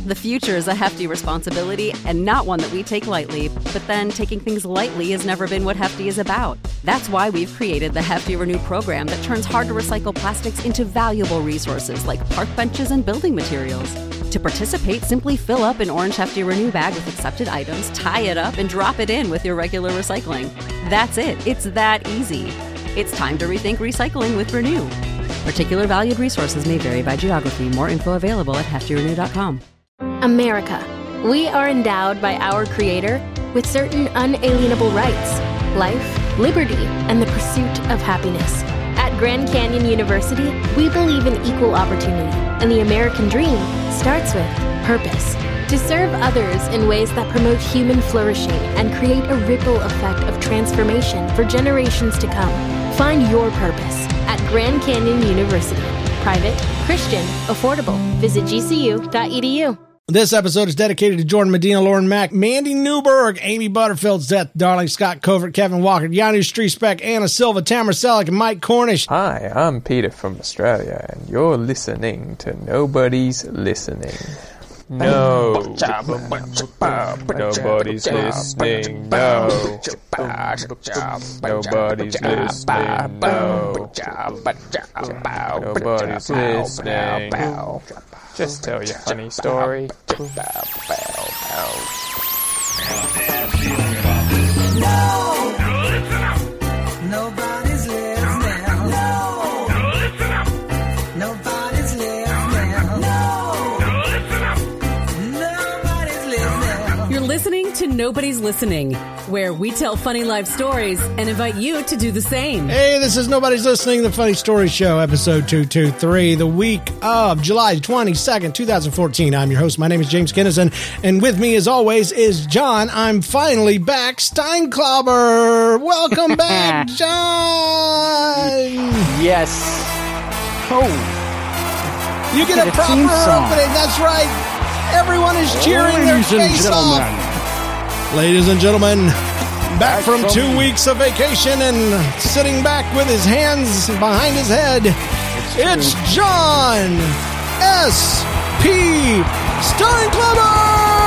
The future is a hefty responsibility and not one that we take lightly, but then taking things lightly has never been what Hefty is about. That's why we've created the Hefty Renew program that turns hard-to-recycle plastics into valuable resources like park benches and building materials. To participate, simply fill up an orange Hefty Renew bag with accepted items, tie it up, and drop it in with your regular recycling. That's it. It's that easy. It's time to rethink recycling with Renew. Particular valued resources may vary by geography. More info available at heftyrenew.com. America. We are endowed by our Creator with certain unalienable rights: life, liberty, and the pursuit of happiness. At Grand Canyon University, we believe in equal opportunity, and the American dream starts with purpose. To serve others in ways that promote human flourishing and create a ripple effect of transformation for generations to come. Find your purpose at Grand Canyon University. Private, Christian, affordable. Visit gcu.edu. This episode is dedicated to Jordan Medina, Lauren Mack, Mandy Newberg, Amy Butterfield, Seth Darling, Scott Covert, Kevin Walker, Janu Striesbeck, Anna Silva, Tamara Selleck, and Mike Cornish. Hi, I'm Peter from Australia, and you're listening to Nobody's Listening. No. Nobody's listening. No. Nobody's listening. No. Nobody's listening. Just tell your funny story. No. Nobody's listening. No. Nobody's listening. Nobody's listening. You're listening to Nobody's Listening, where we tell funny life stories and invite you to do the same. Hey, this is Nobody's Listening, the Funny Story Show, episode 223, the week of July 22nd, 2014. I'm your host. My name is James Kinnison, and with me, as always, is John. I'm finally back, Steinklauber. Welcome back, John. Yes. Oh. You get a proper opening. That's right. Everyone is cheering their face off. Ladies and gentlemen, back from 2 weeks of vacation and sitting back with his hands behind his head, it's John S. P. Steinklauber!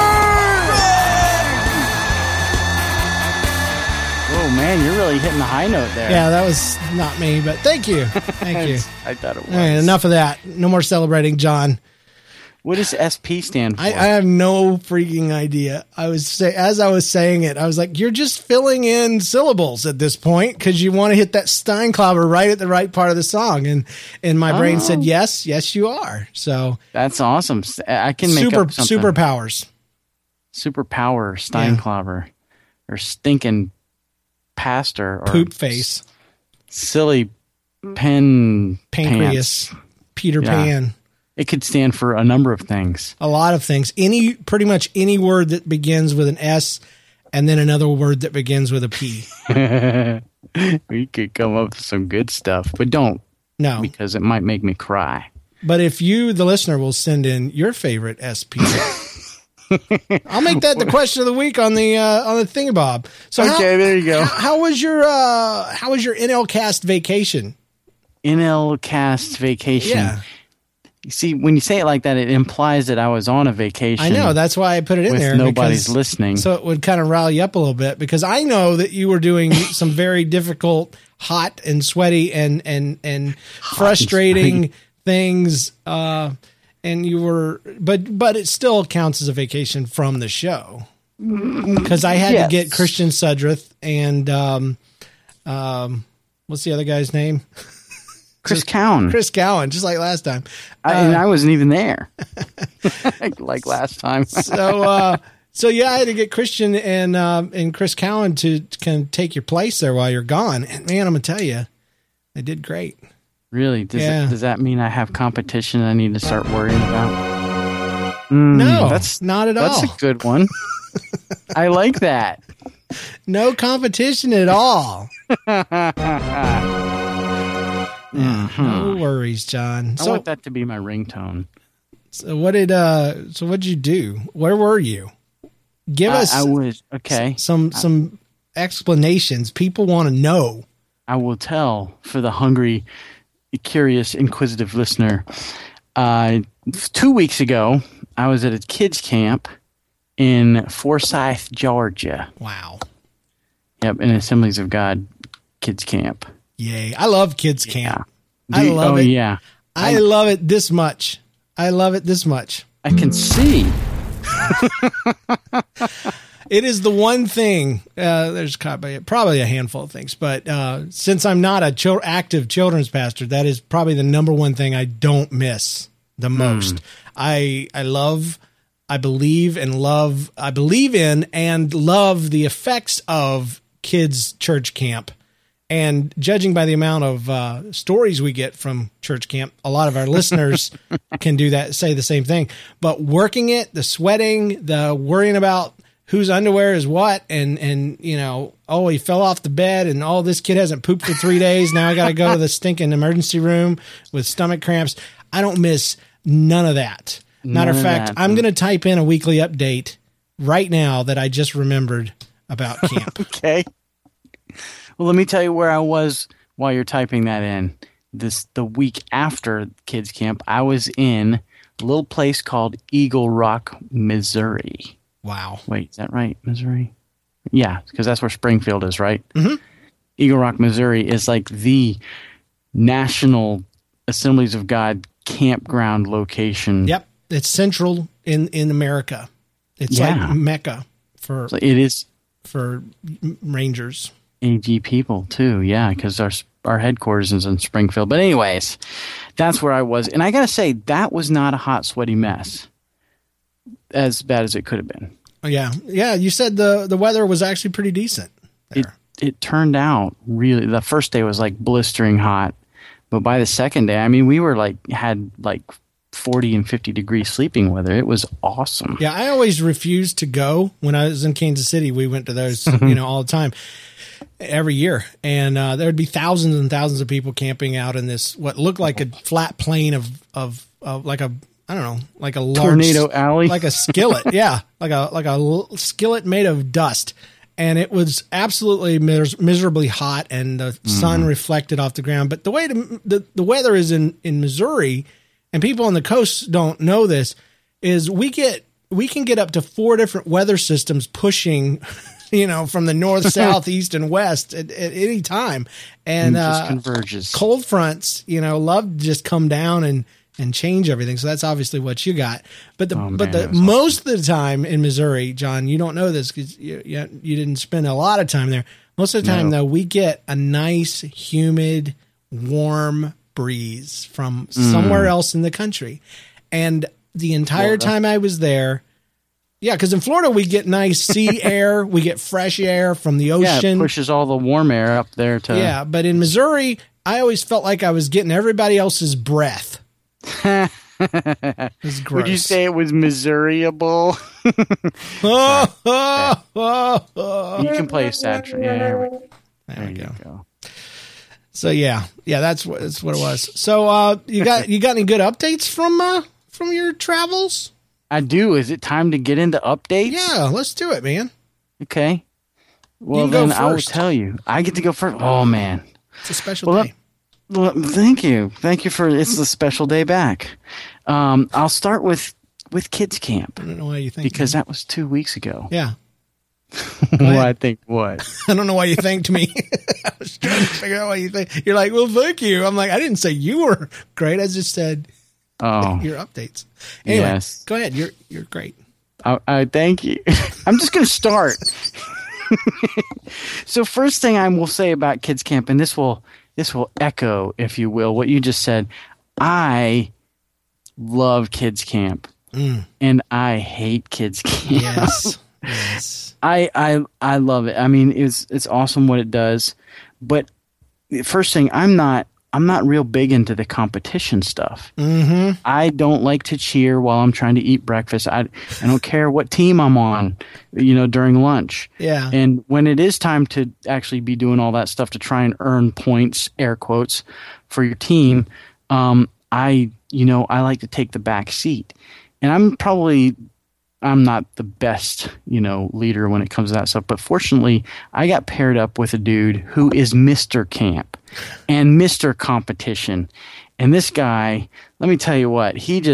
Oh, man, you're really hitting the high note there. Yeah, that was not me, but thank you. Thank you. I thought it was. All right, enough of that. No more celebrating, John. What does SP stand for? I have no freaking idea. As I was saying it, I was like, you're just filling in syllables at this point because you want to hit that Steinklauber right at the right part of the song. And my brain said, yes, you are. So that's awesome. I can make up something. Superpowers. Superpower Steinklauber. Or stinking pastor. Or poop face. Silly pancreas. Pants. Peter Pan. It could stand for a number of things. A lot of things. Pretty much any word that begins with an S and then another word that begins with a P. We could come up with some good stuff, but don't. No. Because it might make me cry. But if you, the listener, will send in your favorite SP, I'll make that the question of the week on the Thingabob. So there you go. How was your NLcast vacation? NLcast vacation. Yeah. You see, when you say it like that, it implies that I was on a vacation. I know. That's why I put it in there. Nobody's listening. So it would kind of rile you up a little bit because I know that you were doing some very difficult, hot and sweaty and frustrating things. And you were, but it still counts as a vacation from the show because I had to get Christian Sudreth and what's the other guy's name? Chris Cowan, just like last time. And I wasn't even there, like last time. So yeah, I had to get Christian and Chris Cowan to kind of take your place there while you're gone. And man, I'm gonna tell you, they did great. Really? Does that mean I have competition I need to start worrying about? No, that's not at all. That's a good one. I like that. No competition at all. No worries, John. I want that to be my ringtone. So what'd you do? Where were you? Give us some explanations. People want to know. I will tell for the hungry, curious, inquisitive listener. 2 weeks ago, I was at a kids camp in Forsyth, Georgia. Wow. Yep, an Assemblies of God kids camp. Yay. I love kids camp. Yeah. I love it. Yeah. I love it this much. I love it this much. I can see. It is the one thing, there's probably a handful of things, but since I'm not a active children's pastor, that is probably the number one thing I don't miss the most. I believe in and love the effects of kids' church camp. And judging by the amount of stories we get from church camp, a lot of our listeners can say the same thing. But working it, the sweating, the worrying about whose underwear is what, and he fell off the bed, and this kid hasn't pooped for 3 days. Now I got to go to the stinking emergency room with stomach cramps. I don't miss none of that. Matter of fact, I'm going to type in a weekly update right now that I just remembered about camp. Okay. Well, let me tell you where I was while you're typing that in. The week after kids camp, I was in a little place called Eagle Rock, Missouri. Wow. Wait, is that right? Missouri? Yeah, because that's where Springfield is, right? Mm-hmm. Eagle Rock, Missouri is like the national Assemblies of God campground location. Yep. It's central in America. It's like Mecca for Rangers. AG people too, yeah, because our headquarters is in Springfield. But anyways, that's where I was. And I got to say, that was not a hot, sweaty mess. As bad as it could have been. Yeah. Yeah, you said the weather was actually pretty decent there. It turned out really, the first day was like blistering hot. But by the second day, I mean, we were had 40 and 50 degree sleeping weather. It was awesome. Yeah, I always refused to go. When I was in Kansas City, we went to those, all the time. Every year, and there would be thousands and thousands of people camping out in this what looked like a flat plain of like a like a large tornado alley, like a skillet, yeah, like a skillet made of dust, and it was absolutely miserably hot, and the sun reflected off the ground. But the way the weather is in Missouri, and people on the coast don't know this, is we can get up to 4 different weather systems pushing. From the north, south, east, and west at any time. And it just converges. Cold fronts, love to just come down and change everything. So that's obviously what you got. But most of the time in Missouri, John, you don't know this because you didn't spend a lot of time there. Most of the time, though, we get a nice, humid, warm breeze from somewhere else in the country. And the entire time I was there, yeah, because in Florida we get nice sea air, we get fresh air from the ocean. Yeah, it pushes all the warm air up there to. Yeah, but in Missouri, I always felt like I was getting everybody else's breath. It was gross. Would you say it was Missouriable? You can play Saturn. Yeah, there we go. So yeah, that's what it was. So you got any good updates from your travels? I do. Is it time to get into updates? Yeah, let's do it, man. Okay. Well, then I will tell you. I get to go first. Oh, man. It's a special day. Well, thank you. Thank you for it's a special day back. I'll start with kids camp. I don't know why you think because that was 2 weeks ago. Yeah. Well, I think what? I don't know why you thanked me. I was trying to figure out why you think. You're like, well, thank you. I'm like, I didn't say you were great. I just said your updates. Anyway, yes. Go ahead. You're great. I thank you. I'm just going to start. So first thing I will say about kids camp, and this will echo, if you will, what you just said. I love kids camp, and I hate kids camp. Yes. I love it. I mean, it's awesome what it does. But first thing, I'm not real big into the competition stuff. Mm-hmm. I don't like to cheer while I'm trying to eat breakfast. I don't care what team I'm on, during lunch. Yeah. And when it is time to actually be doing all that stuff to try and earn points, air quotes, for your team, I like to take the back seat. And I'm not the best, leader when it comes to that stuff. But fortunately, I got paired up with a dude who is Mr. Camp and Mr. Competition. And this guy, let me tell you what, he just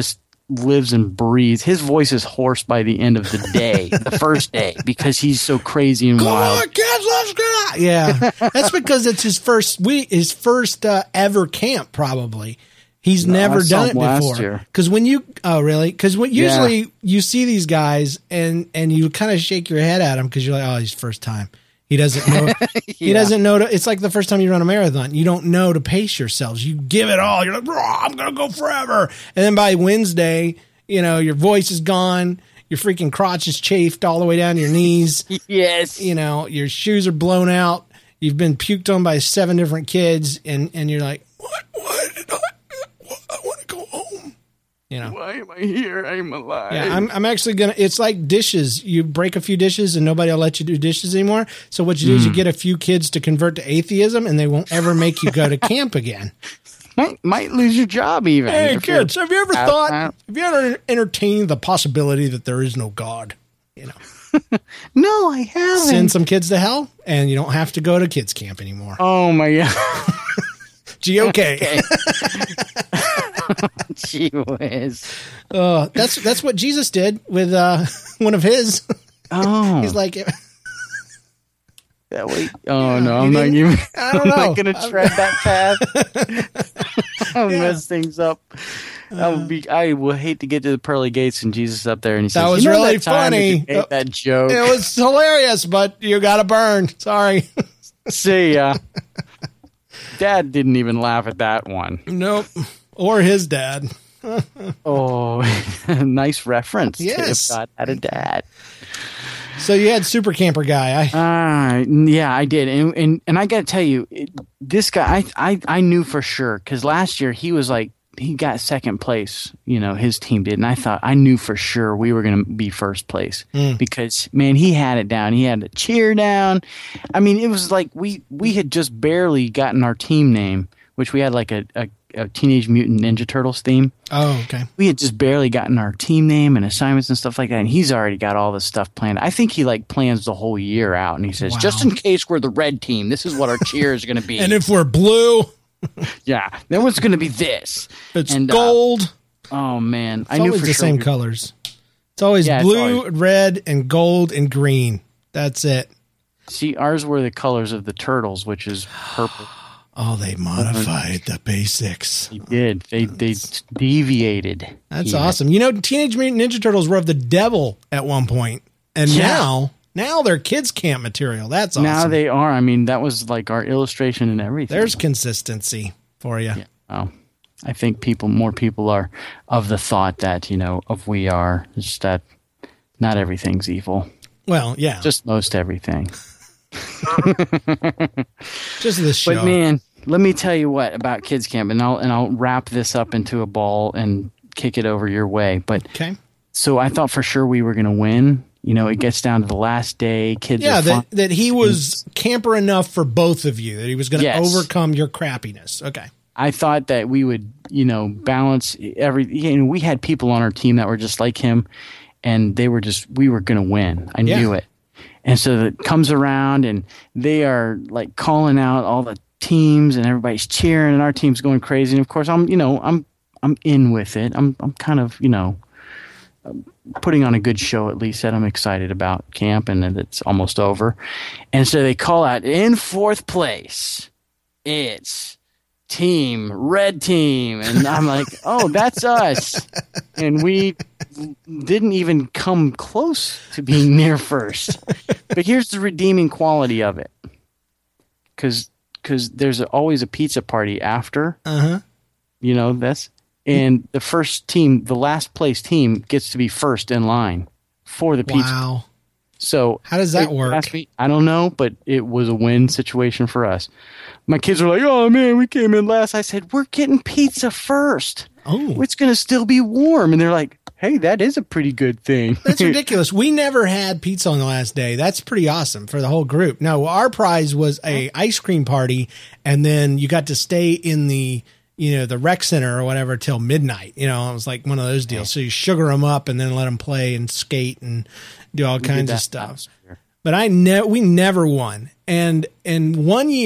lives and breathes. His voice is hoarse by the end of the day, the first day, because he's so crazy and wild. Come on, kids, let's go! Yeah, that's because it's his first ever camp, probably. He's never done it before. Because when you, usually you see these guys and you kind of shake your head at him because you're like, oh, he's first time. He doesn't know. He doesn't know. It's like the first time you run a marathon. You don't know to pace yourselves. You give it all. You're like, I'm going to go forever. And then by Wednesday, your voice is gone. Your freaking crotch is chafed all the way down to your knees. Yes. Your shoes are blown out. You've been puked on by 7 different kids. And you're like, what? I want to go home. Why am I here? I'm alive. Yeah, I'm actually it's like dishes. You break a few dishes and nobody will let you do dishes anymore. So what you do is you get a few kids to convert to atheism and they won't ever make you go to camp again. Might lose your job even. Hey kids, have you ever entertained the possibility that there is no God? No, I haven't. Send some kids to hell and you don't have to go to kids camp anymore. Oh my God. GOK. Gee whiz. That's what Jesus did with one of his. Oh. He's like... That way. Oh, no, I'm not even... I'm not going to tread that path. I'll mess things up. I will hate to get to the pearly gates and Jesus up there and he says, that was really funny. That joke. It was hilarious, but you got to burn. Sorry. See ya. Dad didn't even laugh at that one. Nope. Or his dad. Oh, nice reference. Yes. To if God had a dad. So you had Super Camper Guy. Yeah, I did. And I got to tell you, this guy, I knew for sure because last year he was like, he got second place, his team did. And I knew for sure we were going to be first place because, man, he had it down. He had the cheer down. I mean, it was like we had just barely gotten our team name, which we had like a Teenage Mutant Ninja Turtles theme. Oh, okay. We had just barely gotten our team name and assignments and stuff like that. And he's already got all this stuff planned. I think he plans the whole year out. And he says, just in case we're the red team, this is what our cheer is going to be. And if we're blue... Yeah, then what's going to be this? It's gold. Oh man, it's always the same colors. It's always blue, red, and gold and green. That's it. See, ours were the colors of the turtles, which is purple. Oh, they modified the basics. They did. They deviated. That's awesome. Teenage Mutant Ninja Turtles were of the devil at one point, and now they're kids camp material. That's awesome. Now they are. I mean, that was like our illustration and everything. There's consistency for you. Yeah. Oh, I think more people are of the thought that, we are. It's that not everything's evil. Well, yeah. Just most everything. Just this show. But man, let me tell you what about kids camp, and I'll wrap this up into a ball and kick it over your way. But okay. So I thought for sure we were going to win. It gets down to the last day. Kids are fun. that he was camper enough for both of you, that he was going to overcome your crappiness. Okay. I thought that we would, balance everything. We had people on our team that were just like him, and we were going to win. I knew it. And so it comes around, and they are like calling out all the teams, and everybody's cheering, and our team's going crazy. And of course, I'm in with it. I'm kind of, putting on a good show, at least, that I'm excited about camp and that it's almost over. And so they call out in fourth place, it's red team. And I'm like, oh, that's us. And we didn't even come close to being near first. But here's the redeeming quality of it. Because there's always a pizza party after. Uh-huh. That's... And the first team, the last place team, gets to be first in line for the pizza. Wow. So how does that work? I don't know, but it was a win situation for us. My kids were like, oh, man, we came in last. I said, we're getting pizza first. Oh. It's going to still be warm. And they're like, hey, that is a pretty good thing. That's ridiculous. We never had pizza on the last day. That's pretty awesome for the whole group. No, our prize was a ice cream party, and then you got to stay in the rec center or whatever till midnight. It was like one of those deals. So you sugar them up and then let them play and skate and do all kinds of stuff. But we never won. And in 1 year,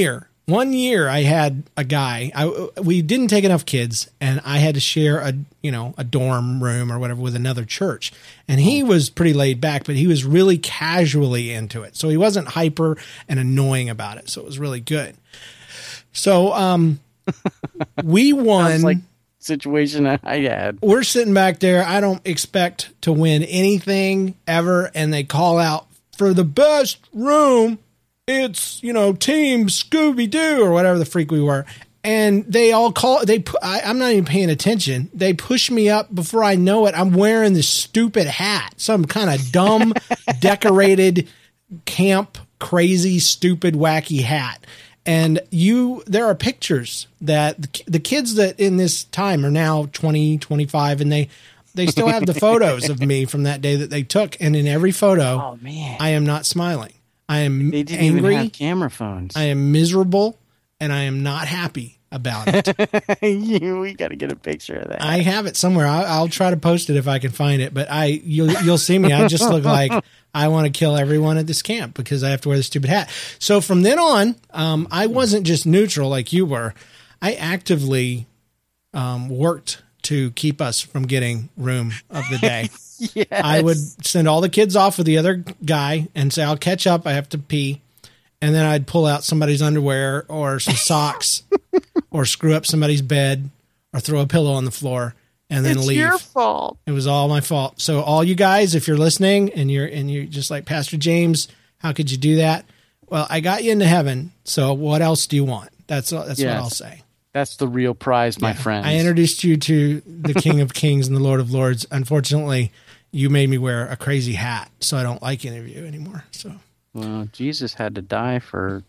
one year I had a guy, we didn't take enough kids, and I had to share a dorm room or whatever with another church. And he was pretty laid back, but he was really casually into it. So he wasn't hyper and annoying about it. So it was really good. So we won. Sounds like situation I had. We're sitting back there. I don't expect to win anything ever. And they call out for the best room. It's, Team Scooby-Doo or whatever the freak we were. And they all call, I'm not even paying attention. They push me up before I know it. I'm wearing this stupid hat, some kind of dumb, decorated, camp, crazy, stupid, wacky hat. And there are pictures that the kids that in this time are now 20, 25, and they still have the photos of me from that day that they took. And in every photo, I am not smiling. I am They didn't angry. even have camera phones. I am miserable, and I am not happy about it. We got to get a picture of that. I have it somewhere. I'll try to post it if I can find it. But you'll see me. I just look like I want to kill everyone at this camp because I have to wear the stupid hat. So from then on, I wasn't just neutral like you were. I actively worked to keep us from getting room of the day. Yes. I would send all the kids off with the other guy and say, I'll catch up. I have to pee. And then I'd pull out somebody's underwear or some socks or screw up somebody's bed or throw a pillow on the floor and then leave. It's your fault. It was all my fault. So all you guys, if you're listening and you're just like Pastor James, how could you do that? Well, I got you into heaven. So what else do you want? That's what I'll say. That's the real prize, my friends. I introduced you to the King of Kings and the Lord of Lords. Unfortunately, you made me wear a crazy hat, so I don't like any of you anymore. So, well, Jesus had to die for.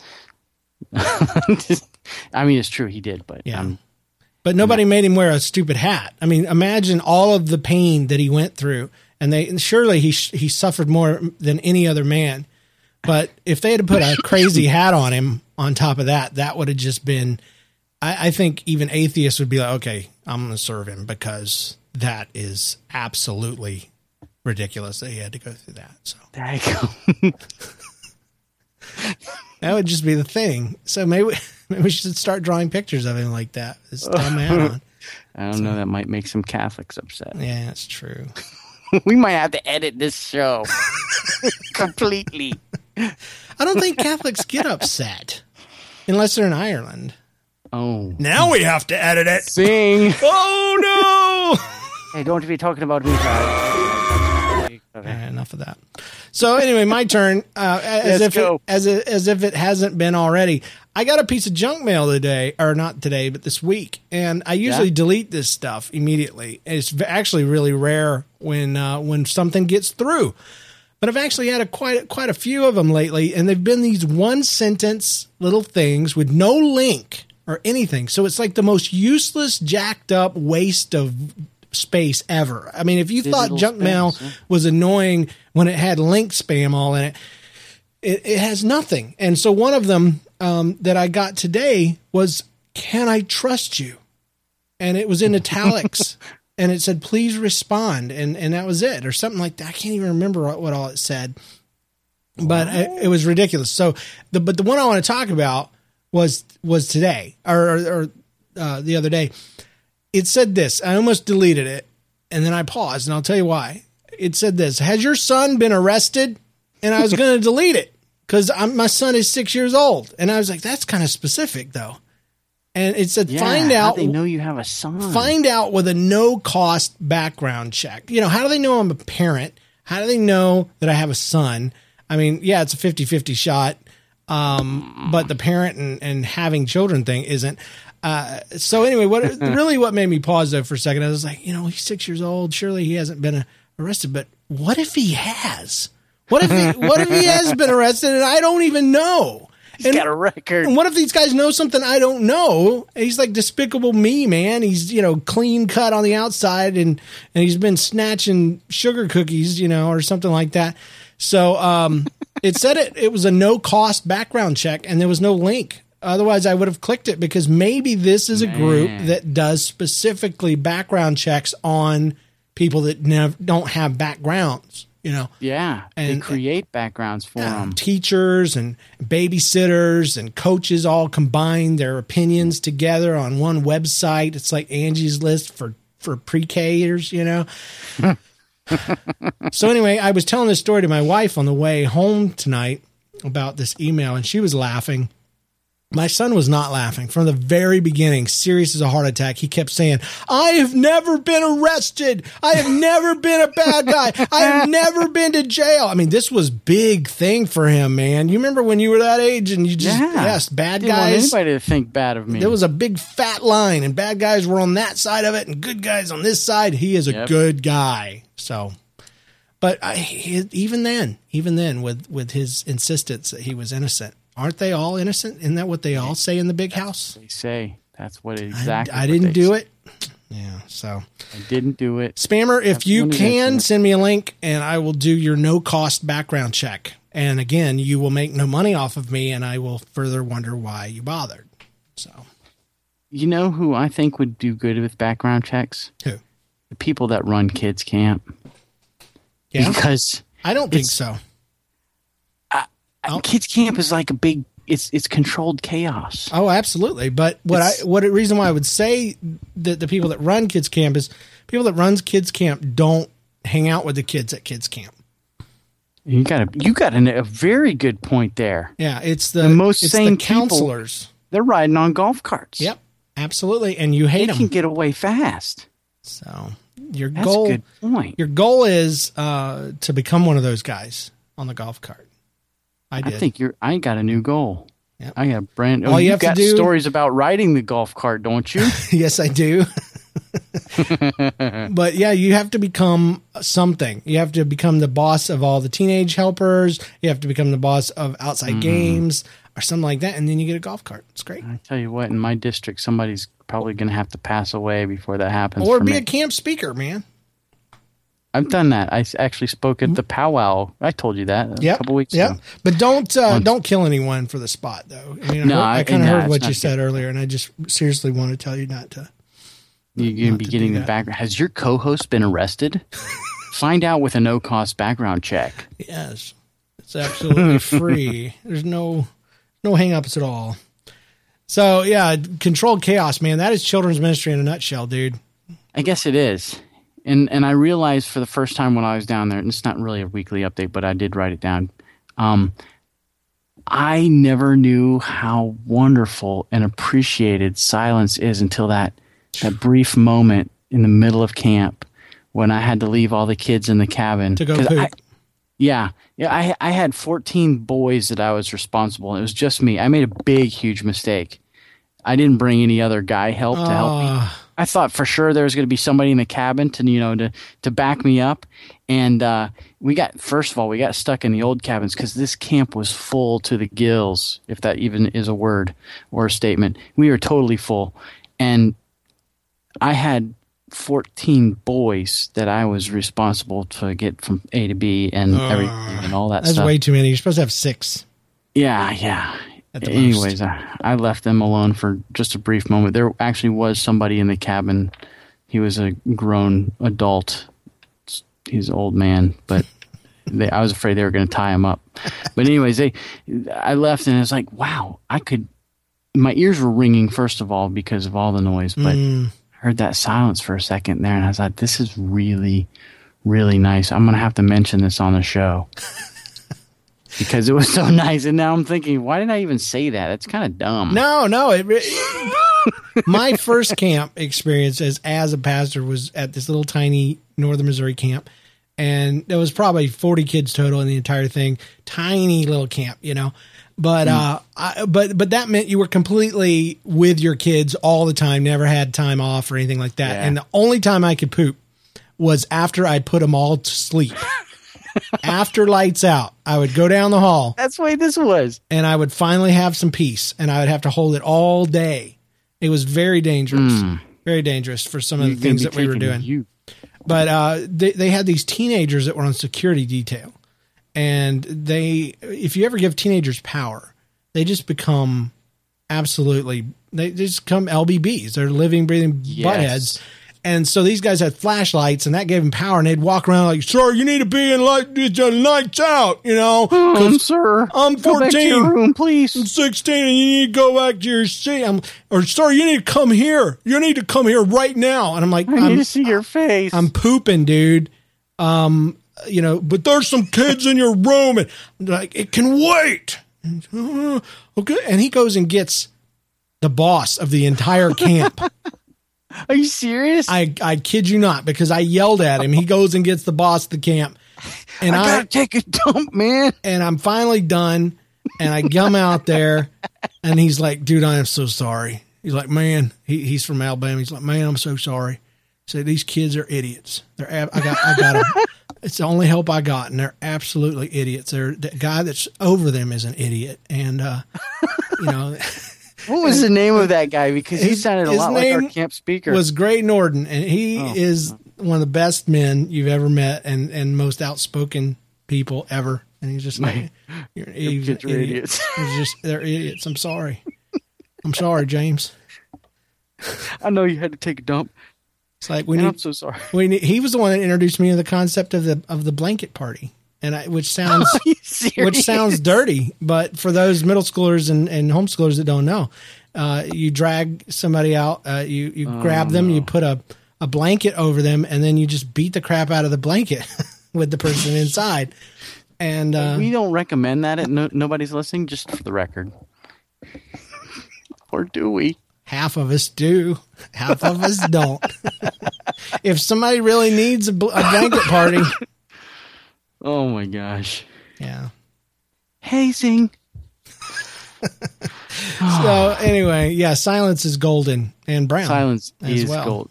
I mean, it's true, he did, but yeah. But nobody made him wear a stupid hat. I mean, imagine all of the pain that he went through, and surely he suffered more than any other man. But if they had put a crazy hat on him on top of that, that would have just been. I think even atheists would be like, okay, I'm going to serve him because that is absolutely ridiculous that he had to go through that. So that would just be the thing. So maybe we should start drawing pictures of him like that. This dumb hat on. I don't know. That might make some Catholics upset. Yeah, that's true. We might have to edit this show completely. I don't think Catholics get upset unless they're in Ireland. Oh. Now we have to edit it. Sing. Oh, no. Hey, don't be talking about me, guys. Okay, enough of that. So anyway, my turn. As if it hasn't been already. I got a piece of junk mail today, or not today, but this week, and I usually delete this stuff immediately. It's actually really rare when something gets through, but I've actually had quite a few of them lately, and they've been these one sentence little things with no link or anything. So it's like the most useless, jacked up waste of space ever. I mean, if you thought junk mail was annoying when it had link spam all in it, it has nothing. And so one of them that I got today was, "Can I trust you?" And it was in italics and it said, "Please respond." And that was it, or something like that. I can't even remember what all it said, but it was ridiculous. So but the one I want to talk about was today or the other day. It said this. I almost deleted it, and then I paused, and I'll tell you why. It said this: "Has your son been arrested?" And I was going to delete it because my son is 6 years old, and I was like, "That's kind of specific, though." And it said, "Find out." How they know you have a son. Find out with a no-cost background check. You know, how do they know I'm a parent? How do they know that I have a son? I mean, yeah, it's a 50-50 shot, but the parent and having children thing isn't. So anyway, what made me pause though for a second, I was like, he's 6 years old. Surely he hasn't been arrested, but what if he has? What if he has been arrested and I don't even know? He's got a record. And what if these guys know something I don't know? He's like Despicable Me, man. He's, clean cut on the outside and he's been snatching sugar cookies, or something like that. So, it said it was a no cost background check and there was no link. Otherwise, I would have clicked it because maybe this is a group that does specifically background checks on people that don't have backgrounds you know. Yeah, they create backgrounds for them. Teachers and babysitters and coaches all combine their opinions together on one website. It's like Angie's List for pre-Kers, you know. So anyway, I was telling this story to my wife on the way home tonight about this email, and she was laughing. My son was not laughing from the very beginning. Serious as a heart attack. He kept saying, I have never been arrested. I have never been a bad guy. I have never been to jail. I mean, this was big thing for him, man. You remember when you were that age and you just, yes, bad Didn't guys. want anybody to think bad of me. There was a big fat line and bad guys were on that side of it and good guys on this side. He is a good guy. So, but even then with his insistence that he was innocent, aren't they all innocent? Isn't that what they all say in the big house? They say that's what exactly. I didn't do it. Yeah, so I didn't do it. Spammer, if you can, send me a link and I will do your no-cost background check. And again, you will make no money off of me, and I will further wonder why you bothered. So, you know who I think would do good with background checks? Who? The people that run kids camp. Yeah, because I don't think so. Kids camp is like a big. It's controlled chaos. Oh, absolutely. But reason why I would say that the people that run kids camp is people that runs kids camp don't hang out with the kids at kids camp. You got a very good point there. Yeah, it's the most sane counselors. People, they're riding on golf carts. Yep, absolutely, and you hate them. They can get away fast. So That's a good point. Your goal is to become one of those guys on the golf cart. I think I got a new goal. Yep. I got a brand. All you have got to do, stories about riding the golf cart, don't you? Yes, I do. But yeah, you have to become something. You have to become the boss of all the teenage helpers. You have to become the boss of outside games or something like that, and then you get a golf cart. It's great. I tell you what, in my district, somebody's probably going to have to pass away before that happens. Or be a camp speaker, man. I've done that. I actually spoke at the powwow. I told you that a couple weeks ago. But don't kill anyone for the spot, though. I mean, I kind of heard what you said earlier, and I just seriously want to tell you not to. You're going to be getting the background. Has your co-host been arrested? Find out with a no-cost background check. Yes, it's absolutely free. There's no hang-ups at all. So yeah, controlled chaos, man. That is children's ministry in a nutshell, dude. I guess it is. And I realized for the first time when I was down there, and it's not really a weekly update, but I did write it down. I never knew how wonderful and appreciated silence is until that brief moment in the middle of camp when I had to leave all the kids in the cabin. To go poop. I had 14 boys that I was responsible. It was just me. I made a big, huge mistake. I didn't bring any other guy help to help me. I thought for sure there was going to be somebody in the cabin to back me up. And we got stuck in the old cabins because this camp was full to the gills, if that even is a word or a statement. We were totally full. And I had 14 boys that I was responsible to get from A to B and everything and all that stuff. That's way too many. You're supposed to have 6. Yeah. Anyways, I left them alone for just a brief moment. There actually was somebody in the cabin. He was a grown adult. He's an old man, but I was afraid they were going to tie him up. But anyways, I left and it was like, wow, my ears were ringing first of all because of all the noise, but I heard that silence for a second there and I thought, this is really, really nice. I'm going to have to mention this on the show. Because it was so nice, and now I'm thinking, why did I even say that? That's kind of dumb. No. My first camp experience as a pastor was at this little tiny northern Missouri camp, and there was probably 40 kids total in the entire thing. Tiny little camp, But but that meant you were completely with your kids all the time, never had time off or anything like that. Yeah. And the only time I could poop was after I put them all to sleep. After lights out, I would go down the hall. That's the way this was. And I would finally have some peace, and I would have to hold it all day. It was very dangerous. Very dangerous for some of the things that we were doing. But they had these teenagers that were on security detail. And if you ever give teenagers power, they just become they just become LBBs. They're living, breathing buttheads. And so these guys had flashlights, and that gave them power, and they'd walk around like, sir, you need to be in like lights out, you know. Sir, I'm 14. Go back to your room, please. I'm 16, and you need to go back to your seat. Or, sir, you need to come here. You need to come here right now. And I'm like, I need to see your face. I'm pooping, dude. You know, but there's some kids in your room, and like, it can wait. Okay. And he goes and gets the boss of the entire camp. Are you serious? I kid you not, because I yelled at him. He goes and gets the boss of the camp. And I gotta take a dump, man. And I'm finally done. And I come out there, and he's like, dude, I am so sorry. He's like, man, he's from Alabama. He's like, man, I'm so sorry. He said, these kids are idiots. I got them. It's the only help I got, and they're absolutely idiots. The guy that's over them is an idiot. And, you know... What was the name of that guy? Because he sounded a lot like our camp speaker. Was Gray Norden, and he is one of the best men you've ever met, and most outspoken people ever. And he's just like, kids are idiots. They're idiots. I'm sorry. I'm sorry, James. I know you had to take a dump. It's like I'm so sorry. He was the one that introduced me to the concept of the blanket party. Which sounds dirty, but for those middle schoolers and homeschoolers that don't know, you drag somebody out, you grab them, you put a blanket over them, and then you just beat the crap out of the blanket with the person inside. And we don't recommend that. Nobody's listening, just for the record. Or do we? Half of us do. Half of us don't. If somebody really needs a blanket party. Oh my gosh. Yeah. Hazing. So anyway, yeah, silence is golden and brown. Silence as is well. gold.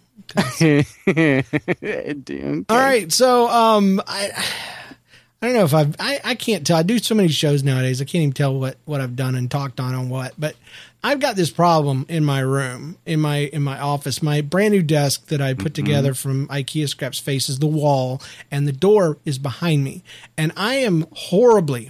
Okay. All right. So I don't know if I can't tell. I do so many shows nowadays. I can't even tell what I've done and talked on what, but I've got this problem in my room, in my office. My brand new desk that I put together from IKEA scraps faces the wall, and the door is behind me. And I am horribly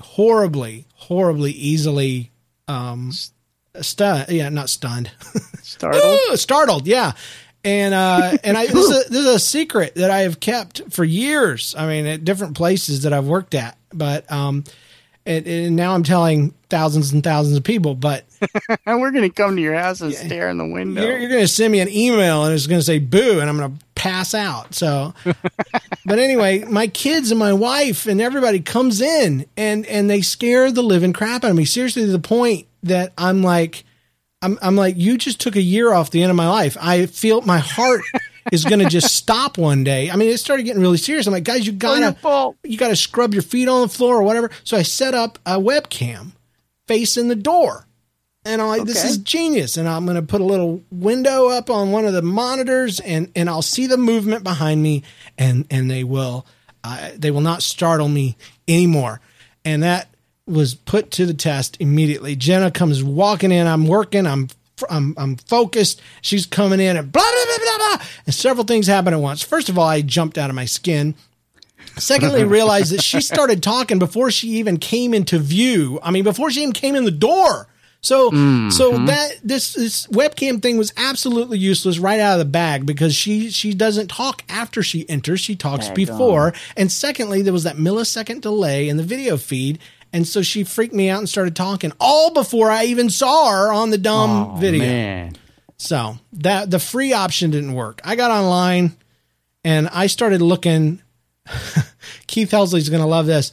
easily stunned. Yeah, not stunned. Startled. Startled. Yeah. And this is a secret that I have kept for years. I mean, at different places that I've worked at, but and now I'm telling thousands and thousands of people, but we're going to come to your house and stare in the window. You're going to send me an email and it's going to say boo, and I'm going to pass out. So, but anyway, my kids and my wife and everybody comes in and they scare the living crap out of me. Seriously, to the point that I'm like, you just took a year off the end of my life. I feel my heart is going to just stop one day. I mean, it started getting really serious. I'm like, guys, you gotta scrub your feet on the floor or whatever. So I set up a webcam facing the door, and I'm like, this is genius. And I'm going to put a little window up on one of the monitors, and I'll see the movement behind me, and they will not startle me anymore. And that was put to the test immediately. Jenna comes walking in. I'm working. I'm focused. She's coming in and blah, blah, blah, blah, blah. And several things happen at once. First of all, I jumped out of my skin. Secondly, realized that she started talking before she even came into view. I mean, before she even came in the door. So that this webcam thing was absolutely useless right out of the bag, because she doesn't talk after she enters. She talks before. And secondly, there was that millisecond delay in the video feed. And so she freaked me out and started talking all before I even saw her on the dumb video. Man. So the free option didn't work. I got online and I started looking. Keith Helsley's going to love this.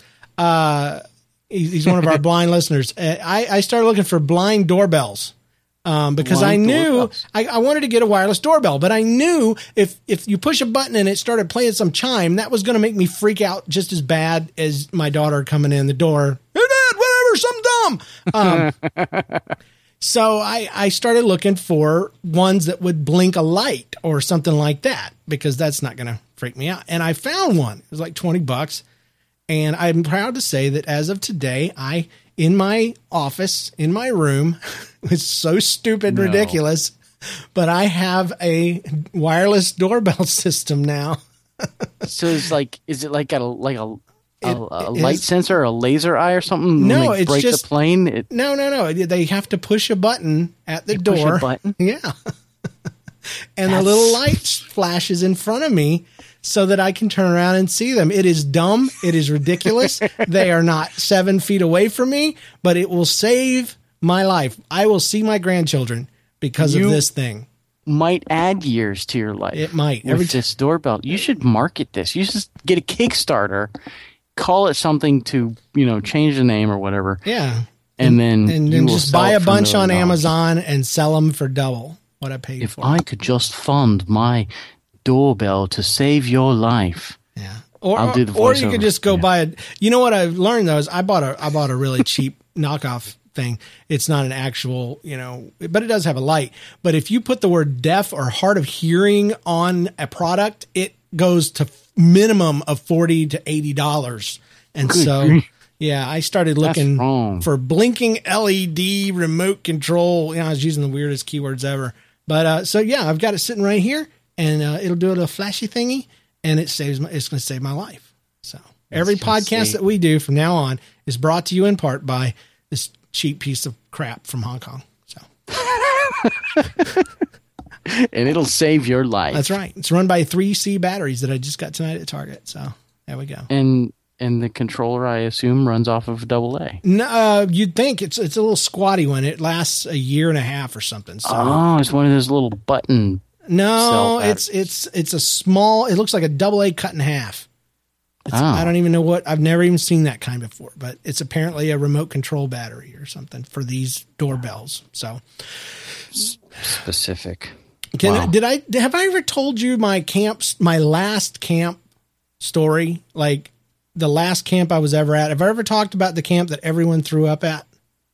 He's one of our blind listeners. I started looking for blind doorbells because I knew I wanted to get a wireless doorbell, but I knew if you push a button and it started playing some chime, that was going to make me freak out just as bad as my daughter coming in the door. Hey, Dad, whatever, something dumb. So I started looking for ones that would blink a light or something like that, because that's not going to freak me out. And I found one. It was like $20. And I'm proud to say that as of today, in my office, in my room, it's so stupid and ridiculous, but I have a wireless doorbell system now. So it's like, is it like a light sensor or a laser eye or something? No, it's break just the plane. No. They have to push a button at the door. Push a button? Yeah. and the little light flashes in front of me so that I can turn around and see them. It is dumb. It is ridiculous. They are not 7 feet away from me, but it will save my life. I will see my grandchildren because of this thing. Might add years to your life. It might. With this doorbell. You should market this. You should get a Kickstarter, call it something to, change the name or whatever. Yeah. And then just buy a bunch on Amazon and sell them for double what I paid for. If I could just fund my doorbell to save your life. Yeah. I'll do the voiceover. Or you could just go buy a. You know what I've learned though is I bought a really cheap knockoff thing. It's not an actual, but it does have a light. But if you put the word deaf or hard of hearing on a product, it goes to minimum of $40 to $80. And yeah, I started looking for blinking LED remote control. I was using the weirdest keywords ever. But I've got it sitting right here, and it'll do a little flashy thingy, and it's going to save my life. So every podcast that we do from now on is brought to you in part by this cheap piece of crap from Hong Kong. So, and it'll save your life. That's right. It's run by 3C batteries that I just got tonight at Target. So there we go. And the controller, I assume, runs off of AA. No, you'd think it's a little squatty one. It lasts a year and a half or something. So. Oh, it's one of those little button. No, it's a small. It looks like a AA cut in half. I don't even know what. I've never even seen that kind before. But it's apparently a remote control battery or something for these doorbells. So specific. Have I ever told you my last camp story? Like the last camp I was ever at. Have I ever talked about the camp that everyone threw up at?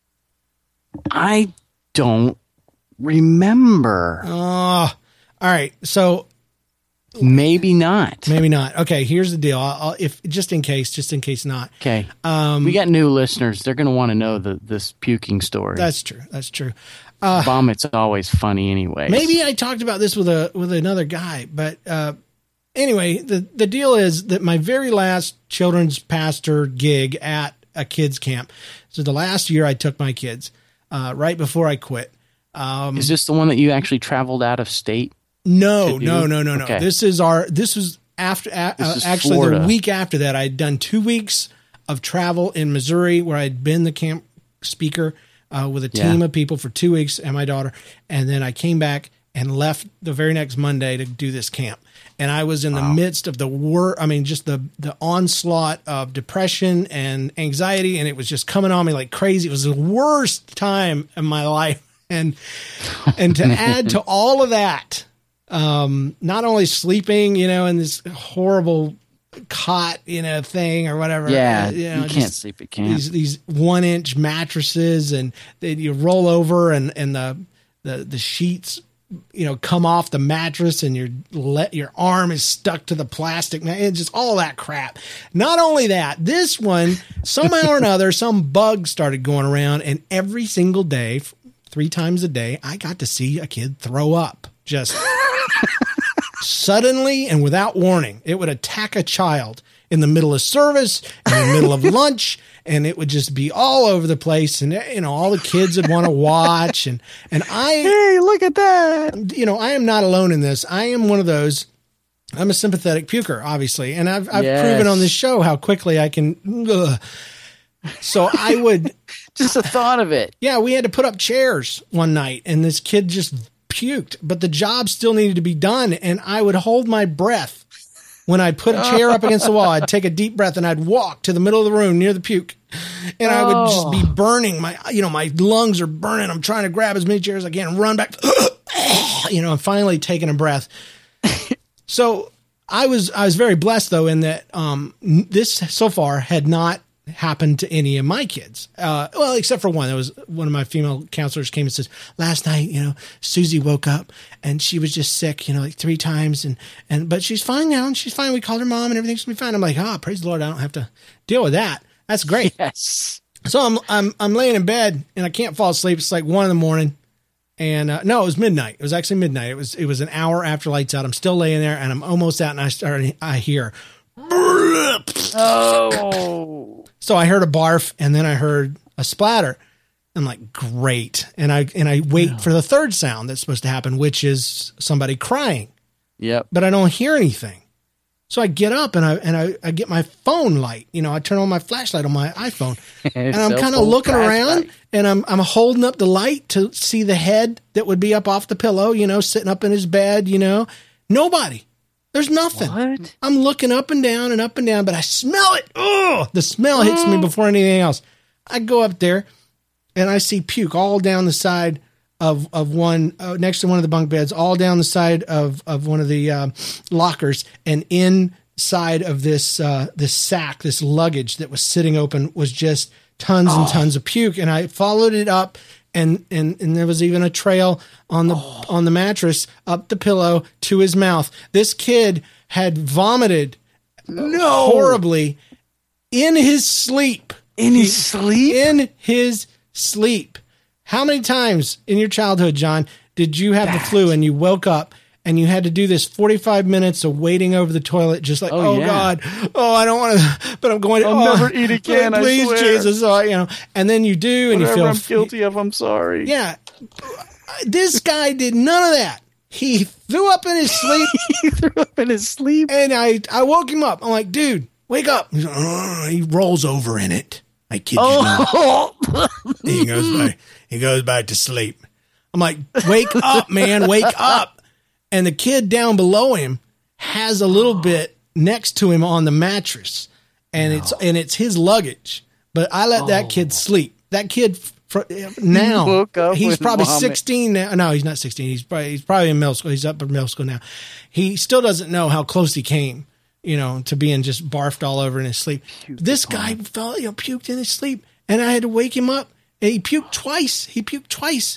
I don't remember. All right. So maybe not. Maybe not. Okay. Here's the deal. I'll just in case not. Okay. We got new listeners. They're going to want to know this puking story. That's true. Vomit's always funny anyway. Maybe I talked about this with another guy, but anyway, the deal is that my very last children's pastor gig at a kids camp. So the last year I took my kids, right before I quit. Is this the one that you actually traveled out of state? No. Okay. This was after actually Florida. The week after that. I'd done 2 weeks of travel in Missouri where I'd been the camp speaker with a team of people for 2 weeks and my daughter. And then I came back and left the very next Monday to do this camp. And I was in the midst of just the onslaught of depression and anxiety. And it was just coming on me like crazy. It was the worst time in my life. And to add to all of that, not only sleeping, in this horrible cot, thing or whatever. Yeah, you can't sleep at camp. These 1-inch mattresses, and then you roll over, and the sheets, come off the mattress, and your arm is stuck to the plastic. It's just all that crap. Not only that, this one somehow or another, some bug started going around, and every single day, 3 times a day, I got to see a kid throw up. Just suddenly and without warning. It would attack a child in the middle of service, in the middle of lunch, and it would just be all over the place. And, all the kids would want to watch. And hey, look at that. I am not alone in this. I am one of those. I'm a sympathetic puker, obviously. And I've proven on this show how quickly I can. So I would. Just the thought of it. Yeah, we had to put up chairs one night, and this kid just puked, but the job still needed to be done. And I would hold my breath when I'd put a chair up against the wall. I'd take a deep breath and I'd walk to the middle of the room near the puke, and I would just be burning my lungs are burning. I'm trying to grab as many chairs as I can and run back, and finally taking a breath. So I was very blessed though, in that, this so far had not happened to any of my kids. Well, except for one. There was one of my female counselors came and says, last night, Susie woke up and she was just sick, like 3 times but she's fine now and she's fine. We called her mom and everything's gonna be fine. I'm like, praise the Lord, I don't have to deal with that. That's great. Yes. So I'm laying in bed and I can't fall asleep. It's like 1 a.m. And no, it was midnight. It was actually midnight. It was an hour after lights out. I'm still laying there and I'm almost out, and I hear oh. So I heard a barf and then I heard a splatter, I'm like, great. And I wait for the third sound that's supposed to happen, which is somebody crying. Yep. But I don't hear anything. So I get up and I get my phone light. I turn on my flashlight on my iPhone, and I'm kind of looking around, and I'm holding up the light to see the head that would be up off the pillow, sitting up in his bed, Nobody. There's nothing. What? I'm looking up and down, but I smell it. Oh, the smell hits me before anything else. I go up there, and I see puke all down the side of one, next to one of the bunk beds, all down the side of one of the lockers, and inside of this sack, this luggage that was sitting open, was just tons and tons of puke. And I followed it up, and there was even a trail on the mattress up the pillow to his mouth. This kid had vomited horribly in his sleep. In his sleep? In his sleep. How many times in your childhood, John, did you have the flu and you woke up and you had to do this 45 minutes of waiting over the toilet, just like, God, I don't want to, but I'm going to, I'll never eat again, please, I swear. Jesus, and then you do, and Whatever you feel I'm guilty of, I'm sorry. Yeah, this guy did none of that. He threw up in his sleep. He threw up in his sleep, and I woke him up. I'm like, dude, wake up. He's like, he rolls over in it. I kid you not. He goes back to sleep. I'm like, wake up, man, wake up. And the kid down below him has a little bit next to him on the mattress, and it's his luggage. But I let that kid sleep. That kid now, woke up he's with probably vomit. 16 now. No, he's not 16. He's probably in middle school. He's up in middle school now. He still doesn't know how close he came, to being just barfed all over in his sleep. This guy puked in his sleep, and I had to wake him up. And he puked twice.